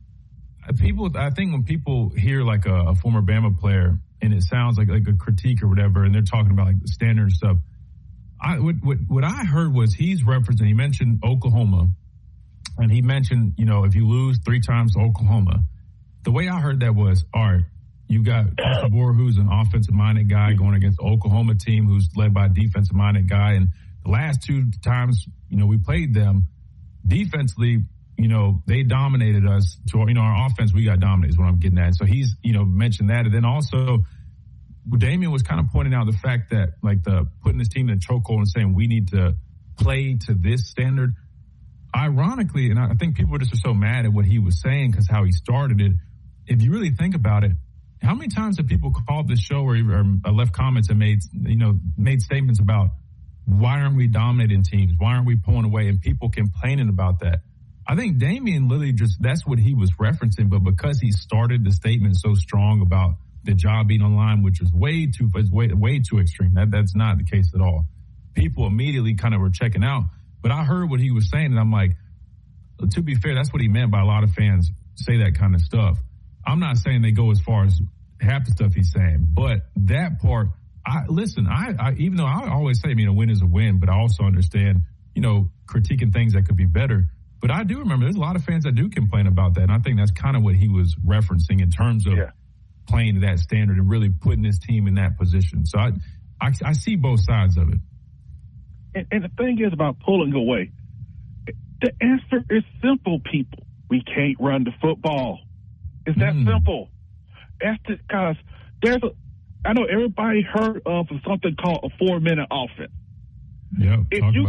I think when people hear like a former Bama player and it sounds like a critique or whatever, and they're talking about like the standard stuff, what I heard was he mentioned Oklahoma, and he mentioned, if you lose 3 times to Oklahoma, the way I heard that was, all right, you've got Coach DeBoer, who's an offensive-minded guy, going against the Oklahoma team, who's led by a defensive-minded guy. And the last 2 times, we played them, defensively, they dominated us. To our offense, we got dominated is what I'm getting at. So he's, mentioned that. And then also, Damian was kind of pointing out the fact that, like, putting this team in a chokehold and saying we need to play to this standard. Ironically, and I think people just are so mad at what he was saying because how he started it. If you really think about it, how many times have people called this show or left comments and made statements about why aren't we dominating teams? Why aren't we pulling away? And people complaining about that. I think Damian literally that's what he was referencing. But because he started the statement so strong about the job being online, which was way too extreme. That's not the case at all. People immediately kind of were checking out. But I heard what he was saying, and I'm like, to be fair, that's what he meant by a lot of fans say that kind of stuff. I'm not saying they go as far as half the stuff he's saying, but that part, I even though I always say, a win is a win, but I also understand, critiquing things that could be better. But I do remember there's a lot of fans that do complain about that, and I think that's kind of what he was referencing in terms of playing to that standard and really putting his team in that position. So I see both sides of it. And the thing is about pulling away, the answer is simple, people. We can't run the football. It's that simple. That's because I know everybody heard of something called a 4-minute offense. Yeah. If you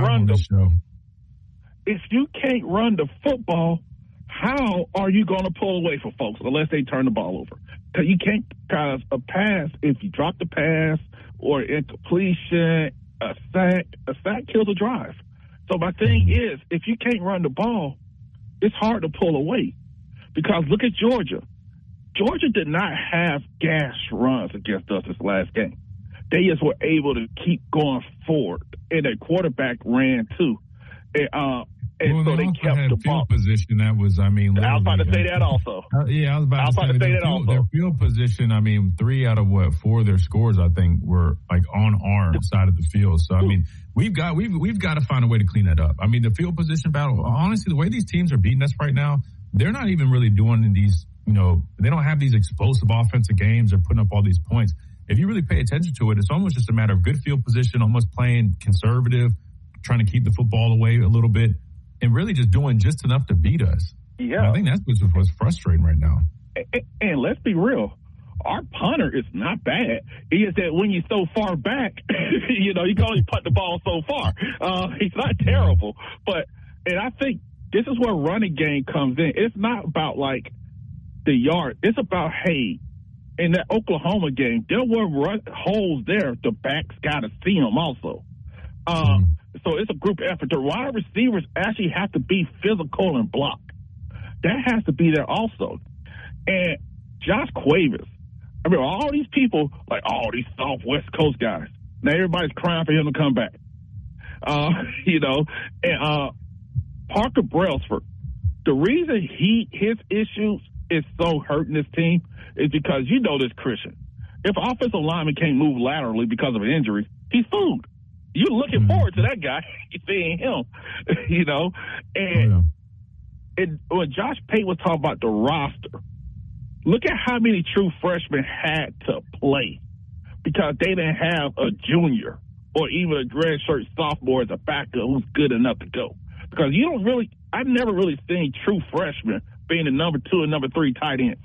can't run the football, how are you going to pull away from folks unless they turn the ball over? Because you can't, because a pass, if you drop the pass or incompletion, a sack kills a drive. So my thing is, if you can't run the ball, it's hard to pull away. Because look at Georgia. Georgia did not have gas runs against us this last game. They just were able to keep going forward, and their quarterback ran too. And so they kept the ball. Position that was, I was about to say that also. I was about to say that also. Their field position, 3 out of 4 of their scores, I think, were like on our side of the field. So we've got to find a way to clean that up. The field position battle. Honestly, the way these teams are beating us right now, they're not even really doing these. They don't have these explosive offensive games or putting up all these points. If you really pay attention to it, it's almost just a matter of good field position, almost playing conservative, trying to keep the football away a little bit, and really just doing just enough to beat us. Yeah. And I think that's what's frustrating right now. And let's be real. Our punter is not bad. It is that when you're so far back, you can only punt the ball so far. He's not terrible. And I think this is where running game comes in. It's not about, like, the yard. It's about, hey, in that Oklahoma game, there were holes there. The backs got to see them also. So it's a group effort. The wide receivers actually have to be physical and block. That has to be there also. And Josh Cuevas, all these people, like all these soft West Coast guys, now everybody's crying for him to come back. And Parker Brailsford, the reason his issues is so hurting this team is because this, Christian. If offensive lineman can't move laterally because of an injury, he's food. You're looking forward to that guy. You're seeing him, And when Josh Pate was talking about the roster, look at how many true freshmen had to play because they didn't have a junior or even a redshirt sophomore as a backup who's good enough to go. Because I've never really seen true freshmen being the number 2 and number 3 tight ends.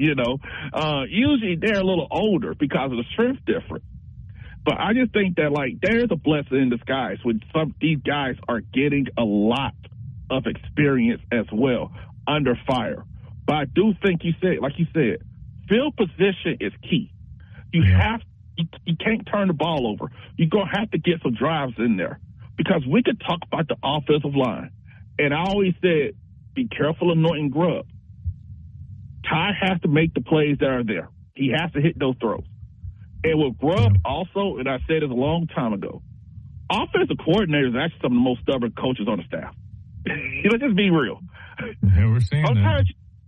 Usually they're a little older because of the strength difference. But I just think that, there's a blessing in disguise when these guys are getting a lot of experience as well under fire. But I do think you said, field position is key. You can't turn the ball over. You're going to have to get some drives in there because we could talk about the offensive line. And I always said, be careful of Norton Grubb. Ty has to make the plays that are there. He has to hit those throws. And with Grubb also, and I said it a long time ago, offensive coordinators are actually some of the most stubborn coaches on the staff. Let's just be real. Yeah, we're seeing that.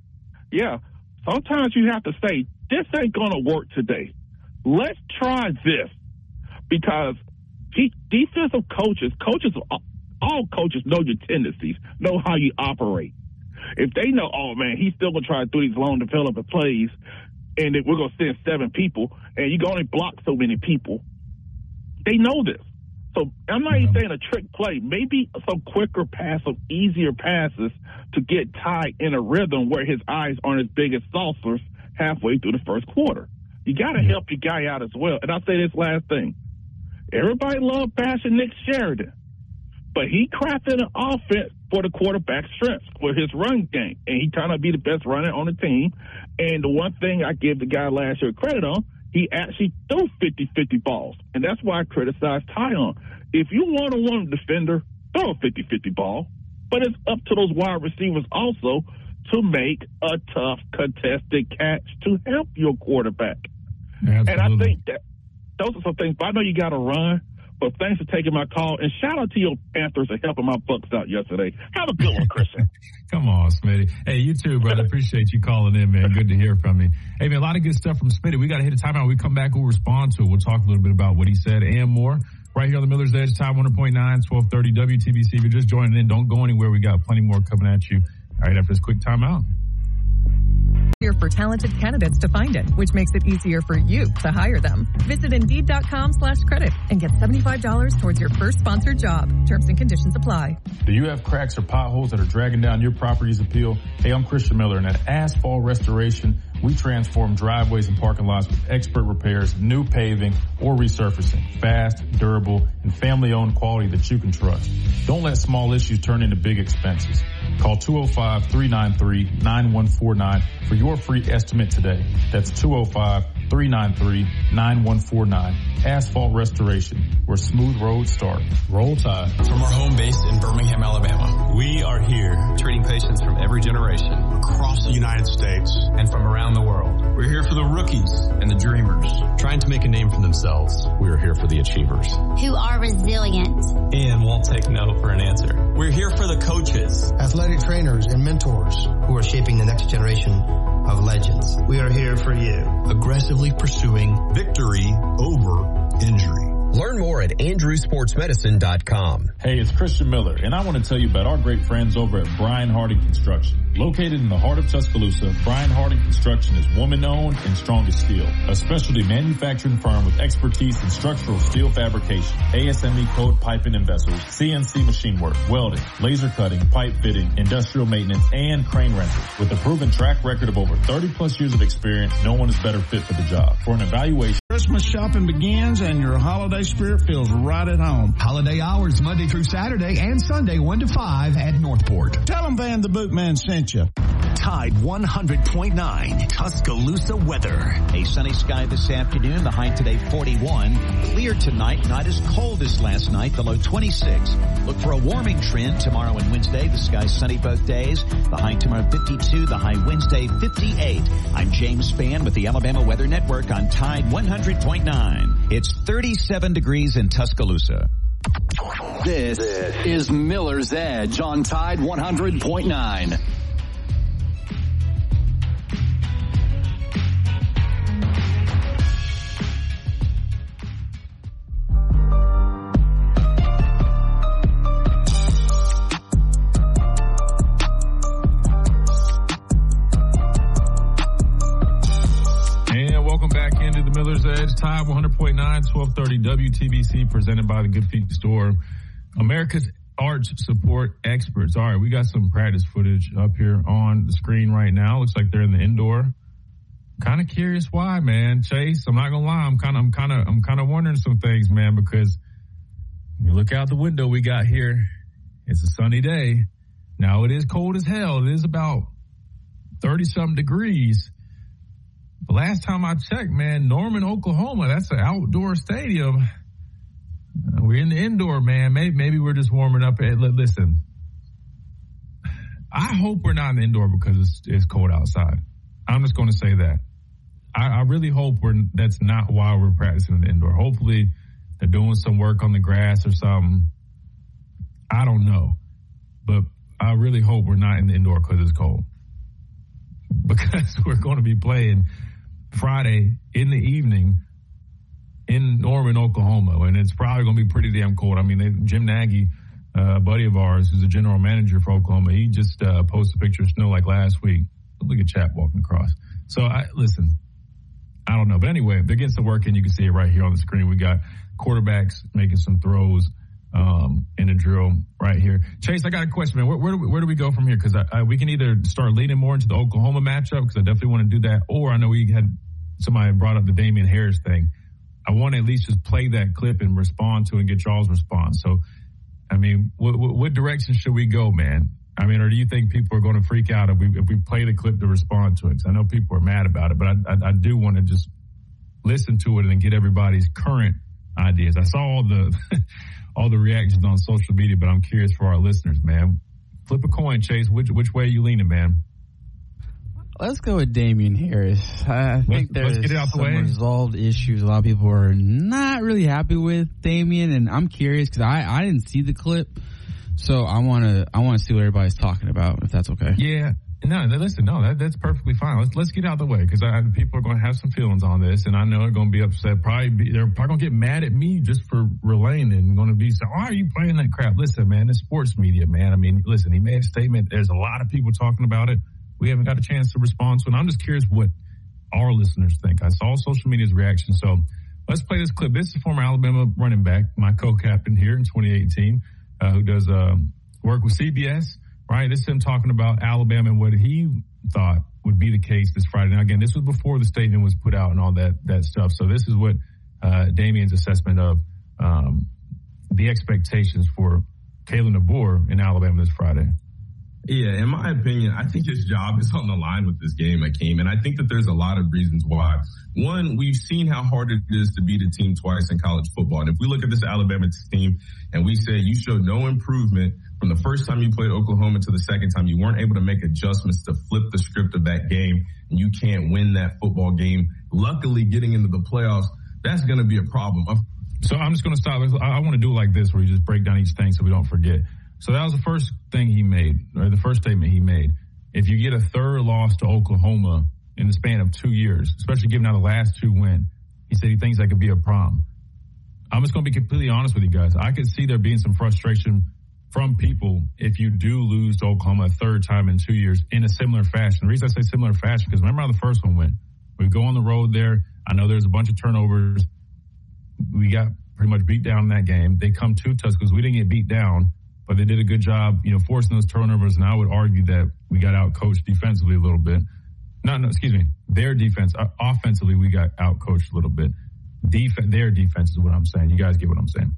Sometimes you have to say, this ain't going to work today. Let's try this. Because defensive coaches, all coaches know your tendencies, know how you operate. If they know, oh, man, he's still going to try to do these long development plays, and we're going to send 7 people, and you can only block so many people, they know this. So I'm not even saying a trick play. Maybe some quicker pass, some easier passes to get Ty in a rhythm where his eyes aren't as big as saucers halfway through the first quarter. You got to help your guy out as well. And I'll say this last thing. Everybody loved bashing Nick Sheridan, but he crafted an offense for the quarterback's strengths with his run game, and he turned out to be the best runner on the team. And the one thing I give the guy last year credit on, he actually threw 50-50 balls, and that's why I criticized Ty on. If you want a one defender, throw a 50-50 ball, but it's up to those wide receivers also to make a tough contested catch to help your quarterback. Absolutely. And I think that those are some things, but I know you got to run. But thanks for taking my call, and shout out to your Panthers for helping my Bucks out yesterday. Have a good one, Christian. Come on, Smitty. Hey, you too, brother. Appreciate you calling in, man. Good to hear from you. Hey, man, a lot of good stuff from Smitty. We got to hit a timeout. When we come back, we'll respond to it. We'll talk a little bit about what he said and more right here on the Miller's Edge, Tide 100.9, 1230 WTBC. If you're just joining in, don't go anywhere. We got plenty more coming at you right after this quick timeout. Here for talented candidates to find it, which makes it easier for you to hire them. Visit Indeed.com/credit and get $75 towards your first sponsored job. Terms and conditions apply. Do you have cracks or potholes that are dragging down your property's appeal? Hey, I'm Christian Miller, and at Asphalt Restoration, we transform driveways and parking lots with expert repairs, new paving, or resurfacing. Fast, durable, and family-owned quality that you can trust. Don't let small issues turn into big expenses. Call 205-393-9149 for your free estimate today. That's 205-393-9149. Asphalt Restoration, where smooth roads start. Roll Tide. From our home base in Birmingham, Alabama, we are here treating patients from every generation across the United States and from around the world. We're here for the rookies and the dreamers, trying to make a name for themselves. We are here for the achievers, who are resilient and won't take no for an answer. We're here for the coaches, athletic trainers, and mentors who are shaping the next generation of legends. We are here for you, aggressively pursuing victory over injury. Learn more at andrewsportsmedicine.com. Hey, it's Christian Miller, and I want to tell you about our great friends over at Brian Harding Construction. Located in the heart of Tuscaloosa, Brian Harding Construction is woman-owned and strong as steel. A specialty manufacturing firm with expertise in structural steel fabrication, ASME code piping and vessels, CNC machine work, welding, laser cutting, pipe fitting, industrial maintenance, and crane rentals. With a proven track record of over 30-plus years of experience, no one is better fit for the job. For an evaluation, Christmas shopping begins and your holiday spirit feels right at home. Holiday hours Monday through Saturday and Sunday 1 to 5 at Northport. Tell them Van the Bootman sent you. Tide 100.9 Tuscaloosa weather. A sunny sky this afternoon. The high today 41. Clear tonight. Not as cold as last night. The low 26. Look for a warming trend tomorrow and Wednesday. The sky sunny both days. The high tomorrow 52. The high Wednesday 58. I'm James Spann with the Alabama Weather Network on Tide 100.9. It's 37 degrees in Tuscaloosa. This is Miller's Edge on Tide 100.9. Welcome back into the Miller's Edge, Tide 100.9, 1230 WTBC, presented by the Good Feet Store. America's arch support experts. All right, we got some practice footage up here on the screen right now. Looks like they're in the indoor. Kind of curious why, man. Chase, I'm not gonna lie, I'm kind of wondering some things, man, because when you look out the window we got here, it's a sunny day. Now it is cold as hell. It is about 30-something degrees. The last time I checked, man, Norman, Oklahoma, that's an outdoor stadium. We're in the indoor, man. Maybe we're just warming up. Listen, I hope we're not in the indoor because it's cold outside. I'm just going to say that. I really hope that's not why we're practicing in the indoor. Hopefully they're doing some work on the grass or something. I don't know. But I really hope we're not in the indoor because it's cold. Because we're going to be playing Friday in the evening in Norman, Oklahoma, and it's probably going to be pretty damn cold. I mean, Jim Nagy, a buddy of ours, who's a general manager for Oklahoma, he just posted a picture of snow like last week. Look at Chap walking across. So, listen, I don't know. But anyway, they're getting some work in. You can see it right here on the screen. We got quarterbacks making some throws in a drill right here. Chase, I got a question, man. Where do we go from here? Because we can either start leaning more into the Oklahoma matchup, because I definitely want to do that, or I know we had somebody brought up the Damian Harris thing. I want to at least just play that clip and respond to it and get y'all's response. So, I mean, what direction should we go, man? I mean, or do you think people are going to freak out if we play the clip to respond to it? Because I know people are mad about it, but I do want to just listen to it and get everybody's current ideas. I saw all the reactions on social media, but I'm curious for our listeners, man. Flip a coin, Chase. Which way are you leaning, man? Let's go with Damian Harris. I think there's some resolved issues. A lot of people are not really happy with Damian, and I'm curious because I didn't see the clip, so I want to see what everybody's talking about, if that's okay. Yeah. No, listen, that's perfectly fine. Let's get out of the way, because people are going to have some feelings on this, and I know they're going to be upset. They're probably going to get mad at me just for relaying it and going to be saying, why are you playing that crap? Listen, man, it's sports media, man. I mean, listen, he made a statement. There's a lot of people talking about it. We haven't got a chance to respond to it. And I'm just curious what our listeners think. I saw social media's reaction, so let's play this clip. This is former Alabama running back, my co-captain here in 2018, who does work with CBS. Right, this is him talking about Alabama and what he thought would be the case this Friday. Now, again, this was before the statement was put out and all that stuff. So this is what Damian's assessment of the expectations for Kalen DeBoer in Alabama this Friday. Yeah, in my opinion, I think his job is on the line with this game, Akeem, and I think that there's a lot of reasons why. One, we've seen how hard it is to beat a team twice in college football. And if we look at this Alabama team and we say you showed no improvement from the first time you played Oklahoma to the second time, you weren't able to make adjustments to flip the script of that game, and you can't win that football game. Luckily, getting into the playoffs, that's going to be a problem. So I'm just going to stop. I want to do it like this, where you just break down each thing so we don't forget. So that was the first thing he made, or the first statement he made. If you get a third loss to Oklahoma in the span of 2 years, especially given how the last two went, he said he thinks that could be a problem. I'm just going to be completely honest with you guys. I could see there being some frustration from people if you do lose to Oklahoma a third time in 2 years in a similar fashion. The reason I say similar fashion, because remember how the first one went? We go on the road there. I know there's a bunch of turnovers. We got pretty much beat down in that game. They come to Tuscaloosa. We didn't get beat down, but they did a good job, forcing those turnovers. And I would argue that we got out-coached defensively a little bit. Their defense. Offensively, we got out-coached a little bit. Their defense is what I'm saying. You guys get what I'm saying.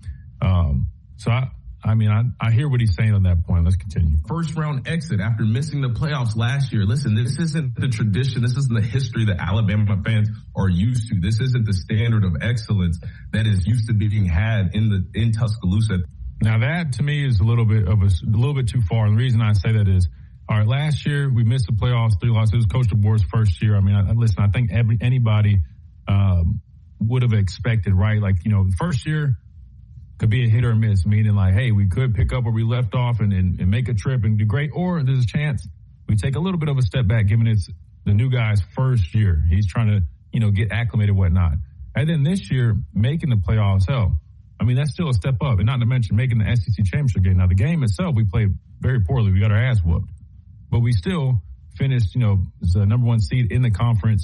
I hear what he's saying on that point. Let's continue. First round exit after missing the playoffs last year. Listen, this isn't the tradition. This isn't the history that Alabama fans are used to. This isn't the standard of excellence that is used to being had in Tuscaloosa. Now that to me is a little bit too far. And the reason I say that is, all right, last year we missed the playoffs, 3 losses. It was Coach DeBoer's first year. I mean, I think anybody would have expected, right? Like, first year could be a hit or miss, meaning like, hey, we could pick up where we left off and make a trip and do great, or there's a chance we take a little bit of a step back, given it's the new guy's first year. He's trying to, get acclimated and whatnot. And then this year, making the playoffs, hell, I mean, that's still a step up, and not to mention making the SEC championship game. Now, the game itself, we played very poorly. We got our ass whooped. But we still finished, as the number one seed in the conference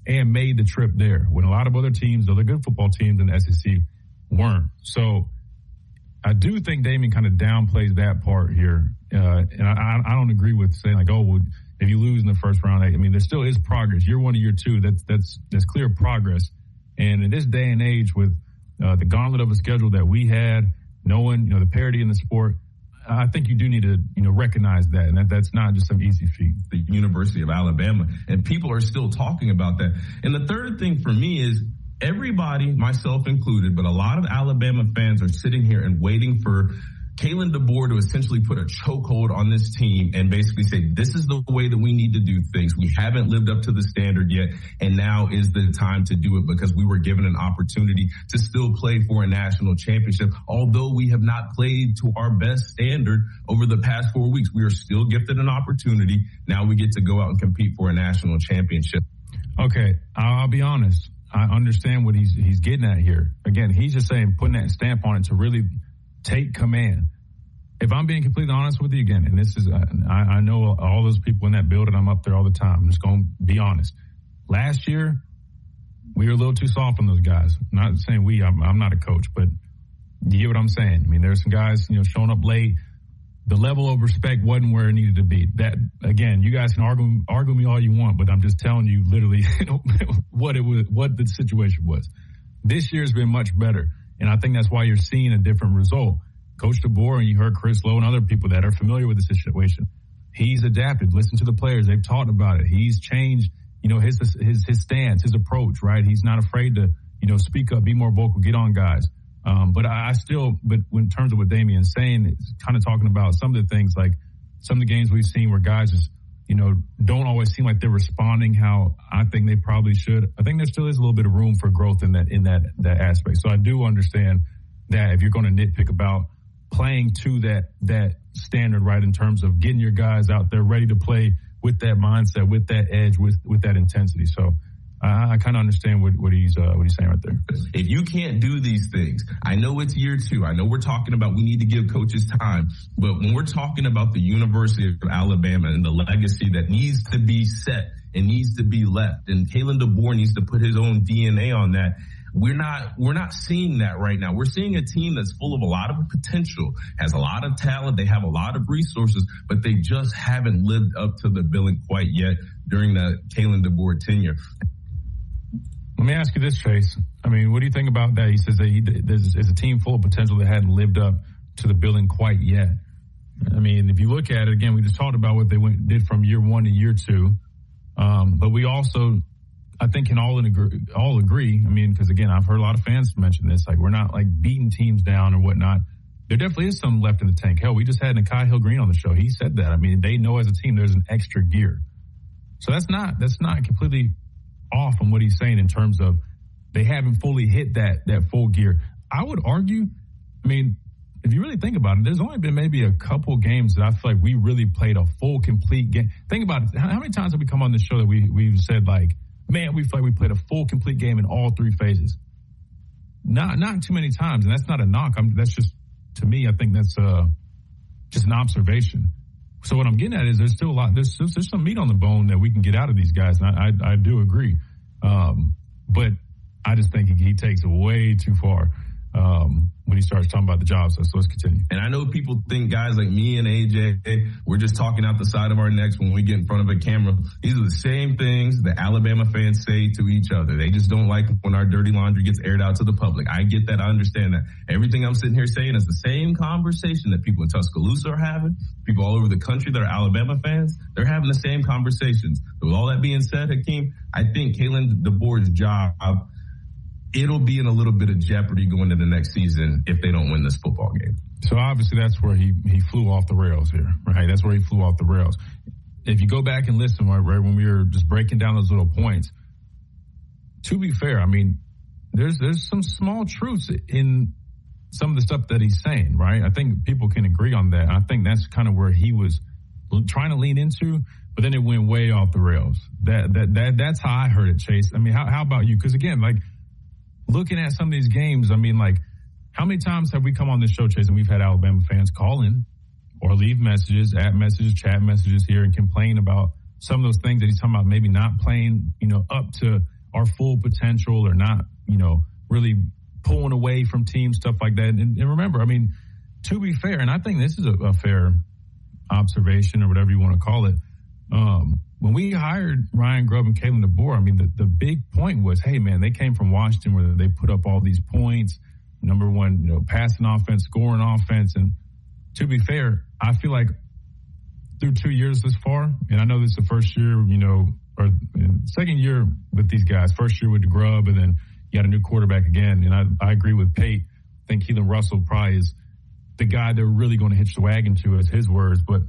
and made the trip there when a lot of other teams, other good football teams in the SEC, weren't. So I do think Damien kind of downplays that part here. And I don't agree with saying like, oh, well, if you lose in the first round, I mean, there still is progress. Year 1 to year 2, that's clear progress. And in this day and age with the gauntlet of a schedule that we had, knowing, the parity in the sport, I think you do need to, recognize that. And that's not just some easy feat. The University of Alabama. And people are still talking about that. And the third thing for me is everybody, myself included, but a lot of Alabama fans are sitting here and waiting for Kalen DeBoer to essentially put a chokehold on this team and basically say, this is the way that we need to do things. We haven't lived up to the standard yet, and now is the time to do it because we were given an opportunity to still play for a national championship. Although we have not played to our best standard over the past 4 weeks, we are still gifted an opportunity. Now we get to go out and compete for a national championship. Okay, I'll be honest. I understand what he's getting at here. Again, he's just saying putting that stamp on it to really take command. If I'm being completely honest with you again, and this is, I know all those people in that building, I'm up there all the time. I'm just going to be honest. Last year, we were a little too soft on those guys. I'm not saying I'm not a coach, but you get what I'm saying. I mean, there's some guys, showing up late. The level of respect wasn't where it needed to be. That, again, you guys can argue me all you want, but I'm just telling you literally what the situation was. This year's been much better. And I think that's why you're seeing a different result. Coach DeBoer, and you heard Chris Lowe and other people that are familiar with the situation. He's adapted. Listen to the players. They've talked about it. He's changed, his stance, his approach, right? He's not afraid to, speak up, be more vocal, get on guys. But in terms of what Damien's saying, it's kind of talking about some of the things like some of the games we've seen where guys just, don't always seem like they're responding how I think they probably should. I think there still is a little bit of room for growth in that aspect. So I do understand that if you're going to nitpick about playing to that standard, right, in terms of getting your guys out there ready to play with that mindset, with that edge, with that intensity. So I kind of understand what he's saying right there. If you can't do these things, I know it's year 2. I know we're talking about we need to give coaches time, but when we're talking about the University of Alabama and the legacy that needs to be set and needs to be left, and Kalen DeBoer needs to put his own DNA on that, we're not seeing that right now. We're seeing a team that's full of a lot of potential, has a lot of talent, they have a lot of resources, but they just haven't lived up to the billing quite yet during the Kalen DeBoer tenure. Let me ask you this, Chase. I mean, what do you think about that? He says that there's a team full of potential that hadn't lived up to the billing quite yet. I mean, if you look at it, again, we just talked about what they did from year 1 to year 2. But we also, I think, can all agree. I mean, because, again, I've heard a lot of fans mention this. Like, we're not, like, beating teams down or whatnot. There definitely is some left in the tank. Hell, we just had Nakai Hill-Green on the show. He said that. I mean, they know as a team there's an extra gear. So that's not completely off from what he's saying in terms of they haven't fully hit that full gear. I would argue, I mean, if you really think about it, there's only been maybe a couple games that I feel like we really played a full, complete game. Think about it. How many times have we come on the show that we've said, like, man, we feel like we played a full, complete game in all 3 phases? Not too many times, and that's not a knock. That's just, to me, I think that's just an observation. So what I'm getting at is there's still a lot. There's some meat on the bone that we can get out of these guys, and I do agree. But I just think he takes it way too far when he starts talking about the jobs. So let's continue. And I know people think guys like me and AJ, we're just talking out the side of our necks when we get in front of a camera. These are the same things that Alabama fans say to each other. They just don't like when our dirty laundry gets aired out to the public. I get that. I understand that. Everything I'm sitting here saying is the same conversation that people in Tuscaloosa are having. People all over the country that are Alabama fans, they're having the same conversations. With all that being said, Hakeem, I think Kalen DeBoer's job, it'll be in a little bit of jeopardy going into the next season if they don't win this football game. So obviously that's where he flew off the rails here, right? That's where he flew off the rails. If you go back and listen, right, when we were just breaking down those little points, to be fair, I mean, there's some small truths in some of the stuff that he's saying, right? I think people can agree on that. I think that's kind of where he was trying to lean into, but then it went way off the rails. That's how I heard it, Chase. I mean, how about you? Because again, like, looking at some of these games, I mean, like, how many times have we come on this show, Chase, and we've had Alabama fans call in or leave messages, chat messages here and complain about some of those things that he's talking about, maybe not playing, up to our full potential or not, really pulling away from teams, stuff like that. And remember, I mean, to be fair, and I think this is a fair observation or whatever you want to call it, when we hired Ryan Grubb and Kalen DeBoer, I mean, the big point was, hey, man, they came from Washington where they put up all these points, number one, passing offense, scoring offense. And to be fair, I feel like through 2 years this far, and I know this is the first year, or second year with these guys, first year with the Grubb, and then you got a new quarterback again. And I agree with Pate. I think Keelan Russell probably is the guy they're really going to hitch the wagon to, as his words. But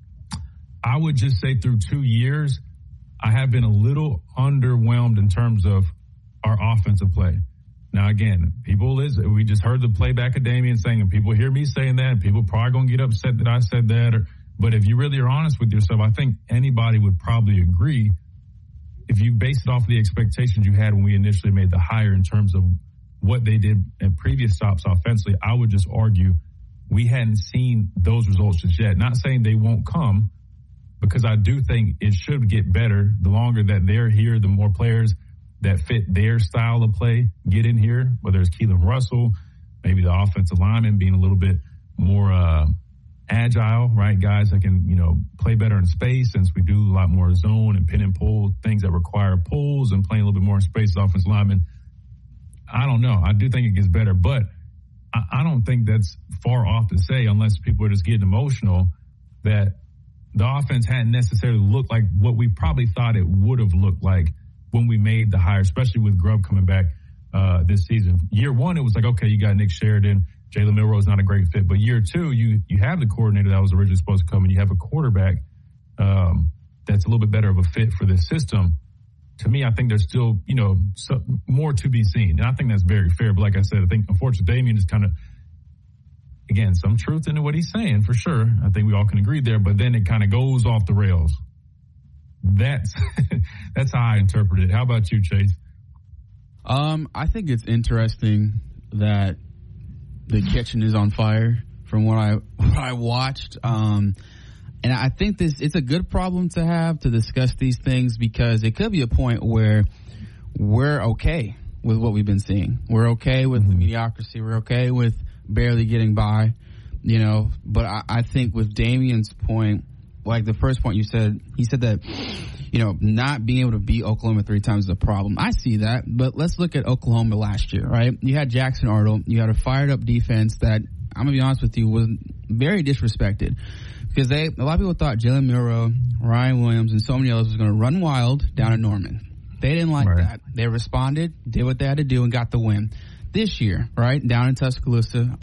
I would just say through 2 years, I have been a little underwhelmed in terms of our offensive play. Now, again, we just heard the playback of Damian saying, and people hear me saying that, and people probably going to get upset that I said that. But if you really are honest with yourself, I think anybody would probably agree if you base it off of the expectations you had when we initially made the hire in terms of what they did at previous stops offensively. I would just argue we hadn't seen those results just yet. Not saying they won't come, because I do think it should get better the longer that they're here, the more players that fit their style of play get in here, whether it's Keelan Russell, maybe the offensive lineman being a little bit more agile, right? Guys that can, play better in space, since we do a lot more zone and pin and pull, things that require pulls and playing a little bit more in space as offensive lineman. I don't know. I do think it gets better, but I don't think that's far off to say, unless people are just getting emotional, that the offense hadn't necessarily looked like what we probably thought it would have looked like when we made the hire, especially with Grubb coming back this season. Year one, it was like, okay, you got Nick Sheridan, Jalen Milroe is not a great fit. But year two, you have the coordinator that was originally supposed to come, and you have a quarterback that's a little bit better of a fit for this system. To me, I think there's still, more to be seen. And I think that's very fair. But like I said, I think, unfortunately, Damian is kind of, again, some truth into what he's saying, for sure. I think we all can agree there. But then it kind of goes off the rails. That's how I interpret it. How about you, Chase? I think it's interesting that the kitchen is on fire from what I watched. And I think it's a good problem to have, to discuss these things, because it could be a point where we're okay with what we've been seeing. We're okay with the mediocrity. We're okay with barely getting by, But I think with Damian's point, like the first point he said that, not being able to beat Oklahoma 3 times is a problem. I see that, but let's look at Oklahoma last year, right? You had Jackson Arnold. You had a fired-up defense that, I'm going to be honest with you, was very disrespected. Because a lot of people thought Jalen Milroe, Ryan Williams, and so many others was going to run wild down at Norman. They didn't like that. They responded, did what they had to do, and got the win. This year, right, down in Tuscaloosa,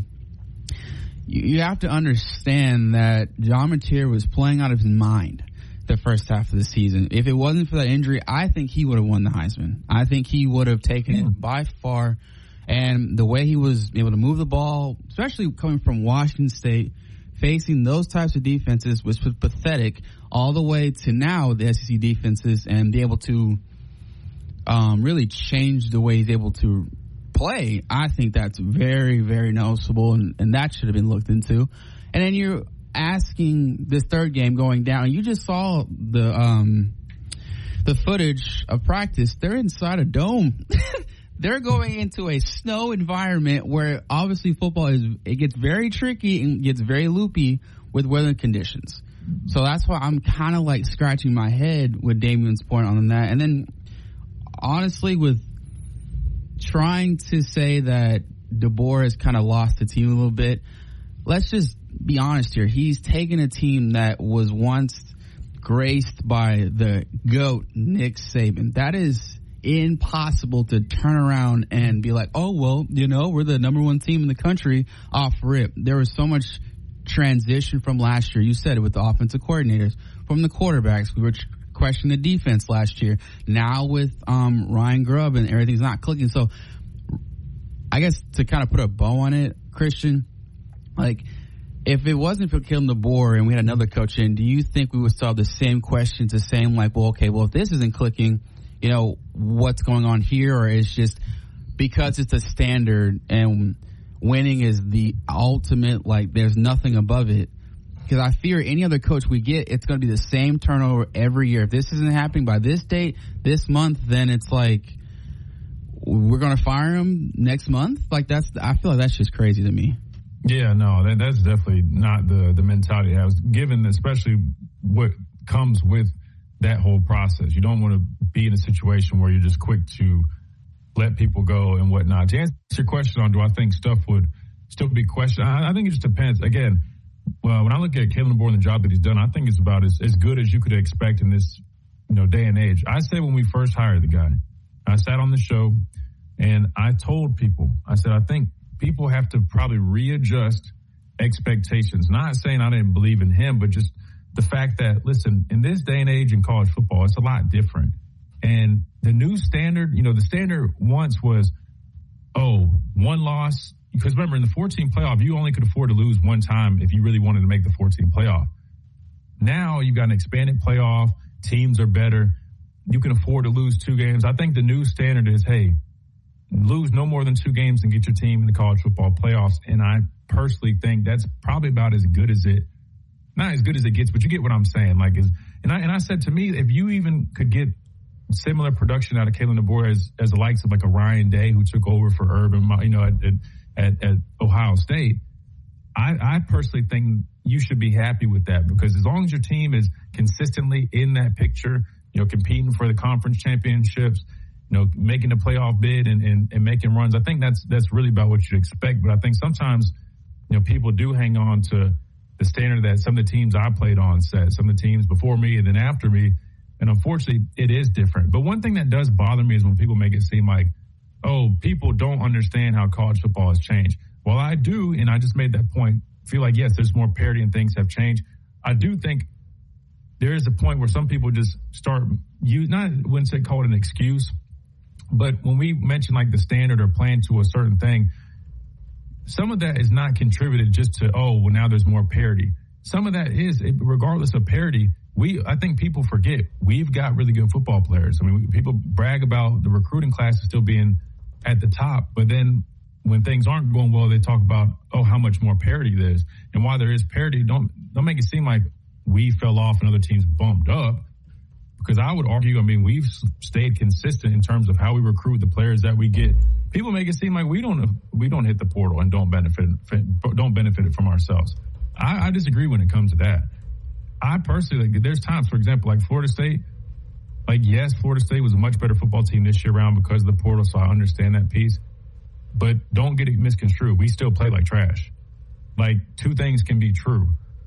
you have to understand that John Mateer was playing out of his mind the first half of the season. If it wasn't for that injury, I think he would have won the Heisman. I think he would have taken it by far. And the way he was able to move the ball, especially coming from Washington State, facing those types of defenses was pathetic, all the way to now the SEC defenses, and be able to really change the way he's able to play. I think that's very, very noticeable, and that should have been looked into. And then you're asking this third game going down, and you just saw the footage of practice. They're inside a dome. They're going into a snow environment where obviously football it gets very tricky and gets very loopy with weather conditions. So that's why I'm kind of like scratching my head with Damian's point on that. And then honestly, with trying to say that DeBoer has kind of lost the team a little bit, let's just be honest here. He's taken a team that was once graced by the GOAT, Nick Saban. That is impossible to turn around and be like, oh, well, we're the number one team in the country off rip. There was so much transition from last year. You said it with the offensive coordinators, from the quarterbacks. We were questioning the defense last year. Now with Ryan Grubb and everything's not clicking. So I guess to kind of put a bow on it, Christian, like if it wasn't for Kalen DeBoer and we had another coach in, do you think we would still have the same questions, the same like, well, okay, well, if this isn't clicking, what's going on here? Or it's just because it's a standard and winning is the ultimate, like there's nothing above it. because I fear any other coach we get, it's going to be the same turnover every year. If this isn't happening by this date, this month, then it's like we're going to fire him next month. Like I feel like that's just crazy to me. Yeah, no, that's definitely not the mentality I was given, especially what comes with that whole process. You don't want to be in a situation where you're just quick to let people go and whatnot. To answer your question on do I think stuff would still be questioned, I think it just depends. Again, well, when I look at Kalen DeBoer and the job that he's done, I think it's about as good as you could expect in this day and age. I said when we first hired the guy, I sat on the show and I told people, I said, I think people have to probably readjust expectations. Not saying I didn't believe in him, but just the fact that, listen, in this day and age in college football, it's a lot different. And the new standard, the standard once was, one loss. Because remember, in the 14 playoff, you only could afford to lose one time if you really wanted to make the 14 playoff. Now you've got an expanded playoff. Teams are better. You can afford to lose 2 games. I think the new standard is, hey, lose no more than 2 games and get your team in the college football playoffs. And I personally think that's probably about as good as it, not as good as it gets, but you get what I'm saying. I said to me, if you even could get similar production out of Kalen DeBoer as the likes of like a Ryan Day who took over for Urban, at Ohio State, I personally think you should be happy with that, because as long as your team is consistently in that picture, competing for the conference championships, making the playoff bid and making runs, I think that's really about what you expect. But I think sometimes, people do hang on to the standard that some of the teams I played on set, some of the teams before me and then after me. And unfortunately, it is different. But one thing that does bother me is when people make it seem like, people don't understand how college football has changed. Well, I do, and I just made that point, feel like, yes, there's more parity and things have changed. I do think there is a point where some people just start, wouldn't say call it an excuse, but when we mention like the standard or plan to a certain thing, some of that is not contributed just to, now there's more parity. Some of that is, regardless of parity, I think people forget we've got really good football players. I mean, people brag about the recruiting class still being at the top, but then when things aren't going well, they talk about, how much more parity there is. And while there is parity, don't make it seem like we fell off and other teams bumped up, because I would argue, we've stayed consistent in terms of how we recruit the players that we get. People make it seem like we don't hit the portal and don't benefit it from ourselves. I disagree when it comes to that. I personally, there's times, for example, like Florida State, yes, Florida State was a much better football team this year around because of the portal, so I understand that piece. But don't get it misconstrued. We still play like trash. 2 things can be true.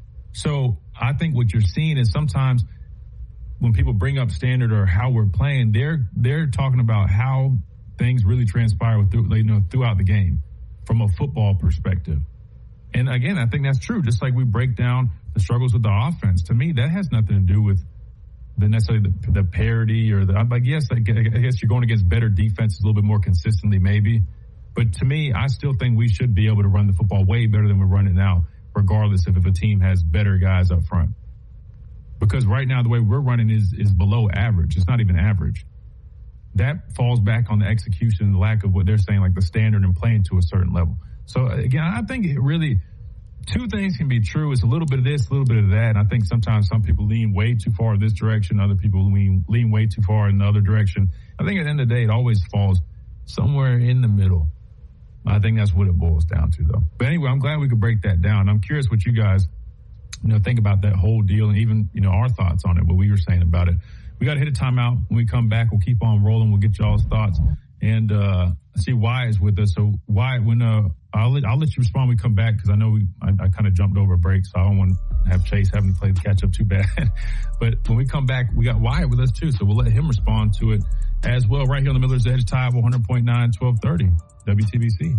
So I think what you're seeing is sometimes when people bring up standard or how we're playing, they're talking about how things really transpire throughout the game from a football perspective. And again, I think that's true. Just like we break down the struggles with the offense, to me, that has nothing to do with necessarily the parity or yes, I guess you're going against better defenses a little bit more consistently, maybe. But to me, I still think we should be able to run the football way better than we're running now, regardless if a team has better guys up front. Because right now, the way we're running is below average. It's not even average. That falls back on the execution and the lack of what they're saying, like the standard and playing to a certain level. So again, I think it really, 2 things can be true. It's a little bit of this, a little bit of that. And I think sometimes some people lean way too far in this direction. Other people lean way too far in the other direction. I think at the end of the day, it always falls somewhere in the middle. I think that's what it boils down to, though. But anyway, I'm glad we could break that down. I'm curious what you guys, think about that whole deal and even, our thoughts on it, what we were saying about it. We got to hit a timeout. When we come back, we'll keep on rolling. We'll get y'all's thoughts. And see Wyatt is with us. So Wyatt, I'll let you respond when we come back, because I know I kind of jumped over a break, so I don't want to have Chase having to play the catch up too bad. But when we come back, we got Wyatt with us too, so we'll let him respond to it as well right here on the Miller's Edge, Tide 100.9, 1230 WTBC.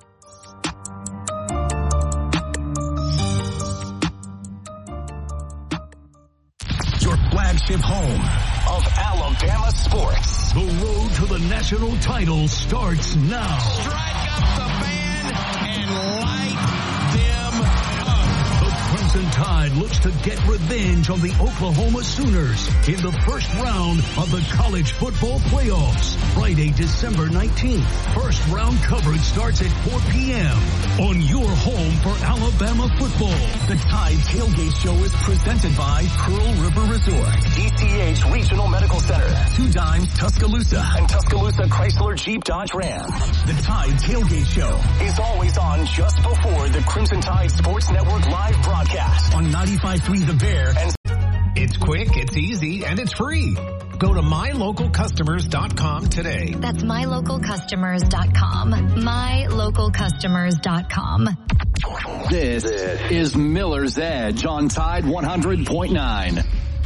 Your flagship home of Alabama sports. The road to the national title starts now. Strike up the band and light them up. The Crimson Tide looks to get revenge on the Oklahoma Sooners in the first round of the college football playoffs. Friday, December 19th. First round coverage starts at 4 p.m. on your home for Alabama football. The Tide Tailgate Show is presented by Pearl River Resort, DCH Regional Medical Center, 2 Dimes Tuscaloosa, and Tuscaloosa Chrysler Jeep Dodge Ram. The Tide Tailgate Show is always on just before the Crimson Tide Sports Network live broadcast on 95.3 The Bear. And it's quick, it's easy, and it's free. Go to mylocalcustomers.com today. That's mylocalcustomers.com. mylocalcustomers.com. This is Miller's Edge on Tide 100.9.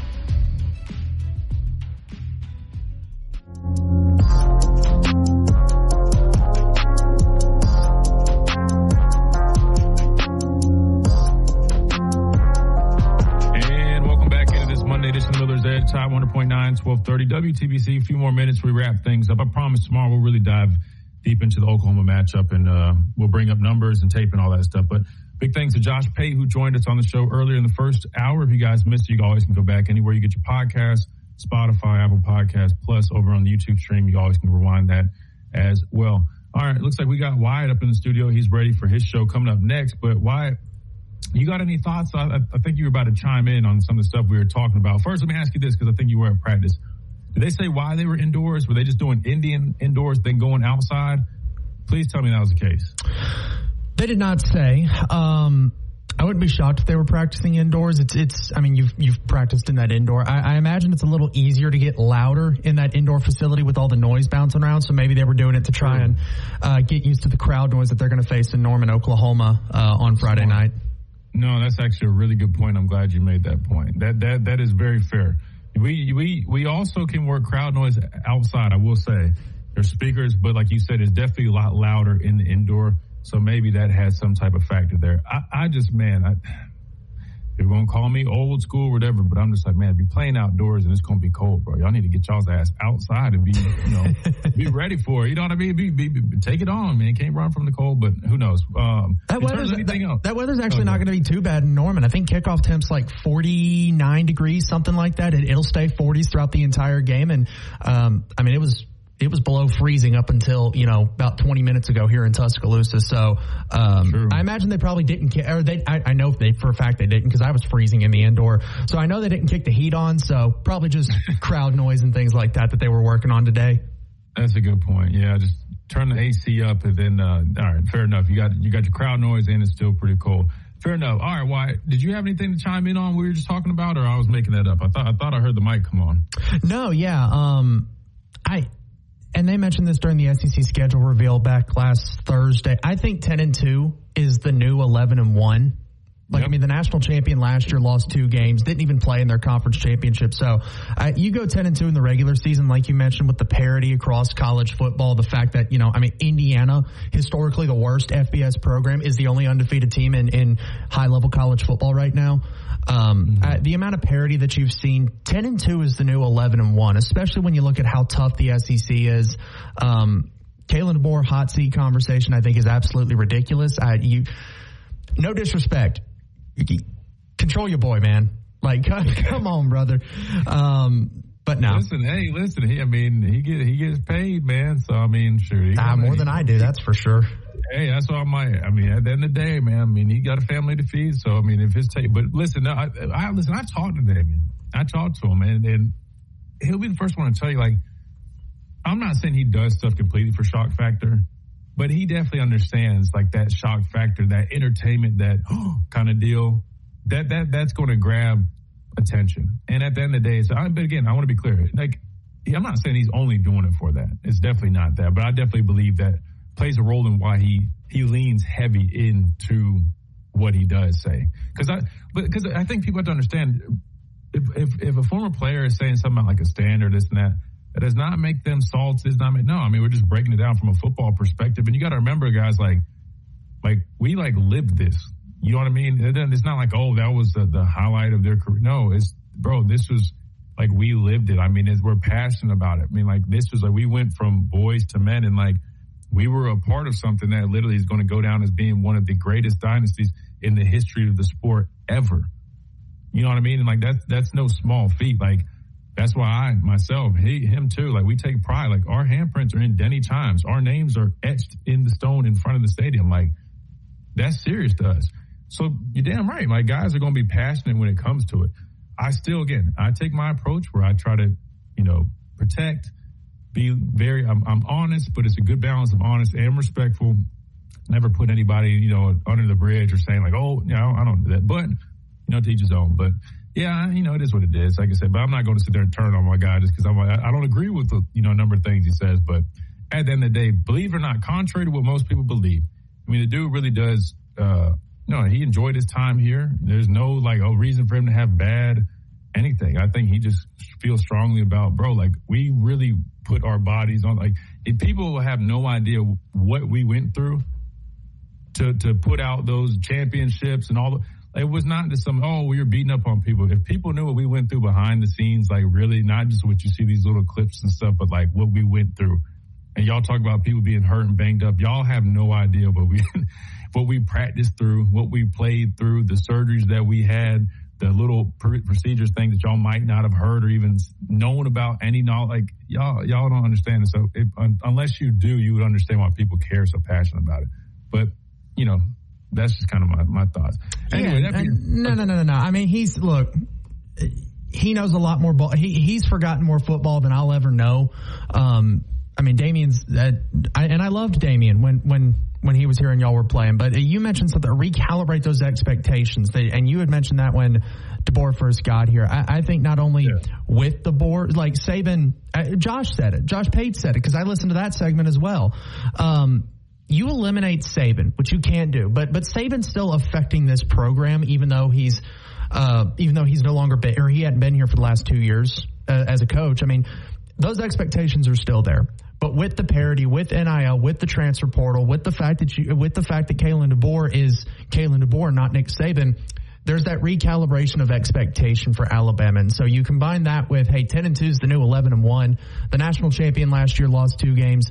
Miller's Edge, Tide 100.9, 1230 WTBC. A few more minutes, we wrap things up. I promise tomorrow we'll really dive deep into the Oklahoma matchup, and we'll bring up numbers and tape and all that stuff. But big thanks to Josh Pate, who joined us on the show earlier in the first hour. If you guys missed it, you always can go back anywhere you get your podcasts, Spotify, Apple Podcasts, plus over on the YouTube stream. You always can rewind that as well. All right, looks like we got Wyatt up in the studio. He's ready for his show coming up next. But Wyatt, you got any thoughts? I think you were about to chime in on some of the stuff we were talking about. First, let me ask you this, because I think you were at practice. Did they say why they were indoors? Were they just doing Indian indoors, then going outside? Please tell me that was the case. They did not say. I wouldn't be shocked if they were practicing indoors. It's. I mean, you've practiced in that indoor. I imagine it's a little easier to get louder in that indoor facility with all the noise bouncing around. So maybe they were doing it to try and get used to the crowd noise that they're going to face in Norman, Oklahoma on Friday night. No, that's actually a really good point. I'm glad you made that point. That is very fair. We also can work crowd noise outside. I will say there's speakers, but like you said, it's definitely a lot louder in the indoor. So maybe that has some type of factor there. They're going to call me old school or whatever, but I'm just like, man, be playing outdoors and it's going to be cold, bro. Y'all need to get y'all's ass outside and be, be ready for it. You know what I mean? Take it on, man. Can't run from the cold, but who knows? That weather's actually not going to be too bad in Norman. I think kickoff temp's like 49 degrees, something like that. It'll stay 40s throughout the entire game. And, it was below freezing up until, about 20 minutes ago here in Tuscaloosa. So, I imagine they probably didn't I know for a fact they didn't, because I was freezing in the indoor. So I know they didn't kick the heat on. So probably just crowd noise and things like that they were working on today. That's a good point. Yeah. Just turn the AC up and then, all right, fair enough. You got your crowd noise and it's still pretty cold. Fair enough. All right, Wyatt, did you have anything to chime in on we were just talking about, or I was making that up? I thought I heard the mic come on. No. Yeah. And they mentioned this during the SEC schedule reveal back last Thursday. I think 10-2 is the new 11-1. The national champion last year lost 2 games, didn't even play in their conference championship. So you go 10-2 in the regular season, like you mentioned, with the parity across college football. The fact that, Indiana, historically the worst FBS program, is the only undefeated team in high-level college football right now. The amount of parity that you've seen, 10-2 is the new 11-1, especially when you look at how tough the SEC is. Kalen DeBoer hot seat conversation, I think, is absolutely ridiculous. No disrespect. Control your boy, man. Come on, brother. But no. Listen. He gets paid, man. So sure. More than I do, that's for sure. Hey, that's all at the end of the day, man, he got a family to feed. So, if his but listen, I talked to Damian. I talked to him, and he'll be the first one to tell you, I'm not saying he does stuff completely for shock factor, but he definitely understands, that shock factor, that entertainment, that kind of deal, that's going to grab attention. And at the end of the day, but again, I want to be clear. I'm not saying he's only doing it for that. It's definitely not that, but I definitely believe that plays a role in why he leans heavy into what he does say. Because I think people have to understand, if a former player is saying something about a stand or this and that, that does not make them salts. We're just breaking it down from a football perspective. And you got to remember, guys, we lived this. You know what I mean? It's not that was the highlight of their career. No, this was we lived it. We're passionate about it. This was we went from boys to men, and we were a part of something that literally is going to go down as being one of the greatest dynasties in the history of the sport ever. You know what I mean? And like that's no small feat. Like that's why I myself, him too. Like we take pride. Like our handprints are in Denny Chimes. Our names are etched in the stone in front of the stadium. Like that's serious to us. So you're damn right. My guys are going to be passionate when it comes to it. I take my approach where I try to, protect, be very, I'm honest, but it's a good balance of honest and respectful. Never put anybody, under the bridge or saying like, oh, I don't do that. But, to each his own. But yeah, it is what it is. Like I said, but I'm not going to sit there and turn on my guy just because I don't agree with the, a number of things he says. But at the end of the day, believe it or not, contrary to what most people believe, I mean, the dude really does, he enjoyed his time here. There's no reason for him to have bad anything. I think he just feels strongly about, bro, like we really put our bodies on, like if people have no idea what we went through to put out those championships and all it was not just you're beating up on people. If people knew what we went through behind the scenes, like really not just what you see these little clips and stuff, but like what we went through. And y'all talk about people being hurt and banged up. Y'all have no idea what we practiced through, what we played through, the surgeries that we had, the little procedures, things that y'all might not have heard or even known about any knowledge. Like y'all don't understand it. So unless you do, you would understand why people care so passionate about it. But, that's just kind of my thoughts. Anyway, No. I mean, he knows a lot more ball. He's forgotten more football than I'll ever know. I mean, Damien's, and I loved Damien when he was here and y'all were playing, but you mentioned something, recalibrate those expectations. And you had mentioned that when DeBoer first got here. I think not only with DeBoer, like Saban, Josh said it, Josh Pate said it, because I listened to that segment as well. You eliminate Saban, which you can't do, but Saban's still affecting this program, even though he's no longer been, or he hadn't been here for the last 2 years as a coach. I mean, those expectations are still there. But with the parity, with NIL, with the transfer portal, with the fact that Kalen DeBoer is Kalen DeBoer, not Nick Saban, there's that recalibration of expectation for Alabama. And so you combine that with, 10-2 is the new 11-1. The national champion last year lost 2 games.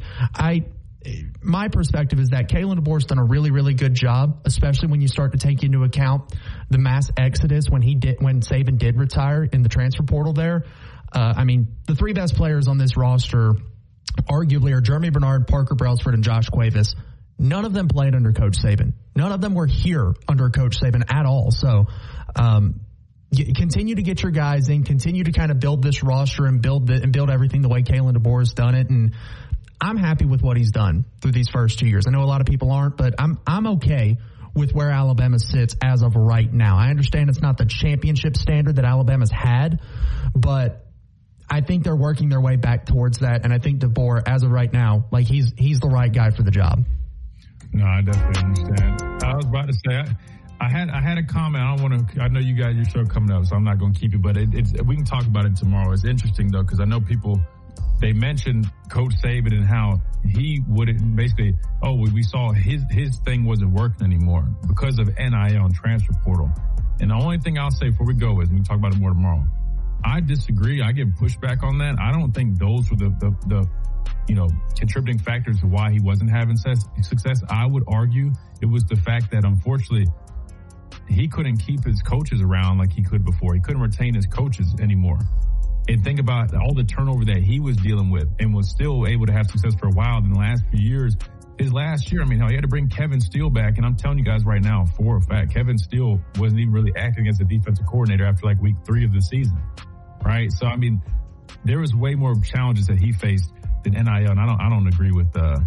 My perspective is that Kalen DeBoer's done a really, really good job, especially when you start to take into account the mass exodus when Saban did retire in the transfer portal there. The 3 best players on this roster arguably are Jeremy Bernard, Parker Brailsford, and Josh Cuevas. None of them played under Coach Saban. None of them were here under Coach Saban at all. So continue to get your guys in, continue to kind of build this roster and build everything the way Kalen DeBoer has done it. And I'm happy with what he's done through these first 2 years. I know a lot of people aren't, but I'm okay with where Alabama sits as of right now. I understand it's not the championship standard that Alabama's had, but I think they're working their way back towards that, and I think DeBoer, as of right now, like he's the right guy for the job. No, I definitely understand. I was about to say I had a comment. I know you got your show coming up, so I'm not going to keep it, but we can talk about it tomorrow. It's interesting though, because I know people, they mentioned Coach Saban and how he wouldn't basically, we saw his thing wasn't working anymore because of NIL and transfer portal. And the only thing I'll say before we go is, we can talk about it more tomorrow, I disagree. I give pushback on that. I don't think those were the contributing factors to why he wasn't having success. I would argue it was the fact that, unfortunately, he couldn't keep his coaches around like he could before. He couldn't retain his coaches anymore. And think about all the turnover that he was dealing with and was still able to have success for a while in the last few years. His last year, he had to bring Kevin Steele back. And I'm telling you guys right now, for a fact, Kevin Steele wasn't even really acting as a defensive coordinator after week 3 of the season. Right. So, there was way more challenges that he faced than NIL. And I don't agree with that.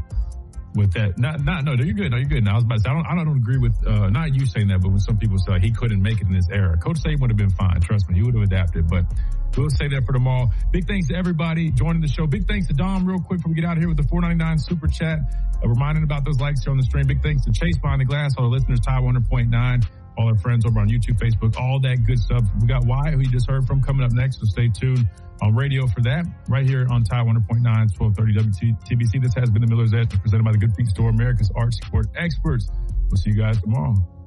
No, you're good. No, you're good. Now, I was about to say, I don't agree with, not you saying that, but when some people say he couldn't make it in this era. Coach Saban would have been fine. Trust me, he would have adapted, but we'll say that for tomorrow. Big thanks to everybody joining the show. Big thanks to Dom real quick before we get out of here with the $4.99 super chat. Reminding about those likes here on the stream. Big thanks to Chase behind the glass, all the listeners, Tide 100.9. All our friends over on YouTube, Facebook, all that good stuff. We got Wyatt, who you just heard from, coming up next, so stay tuned on radio for that. Right here on Tide 100.9, 1230 WTBC. This has been the Miller's Edge, presented by the Good Feet Store, America's Arch Support Experts. We'll see you guys tomorrow.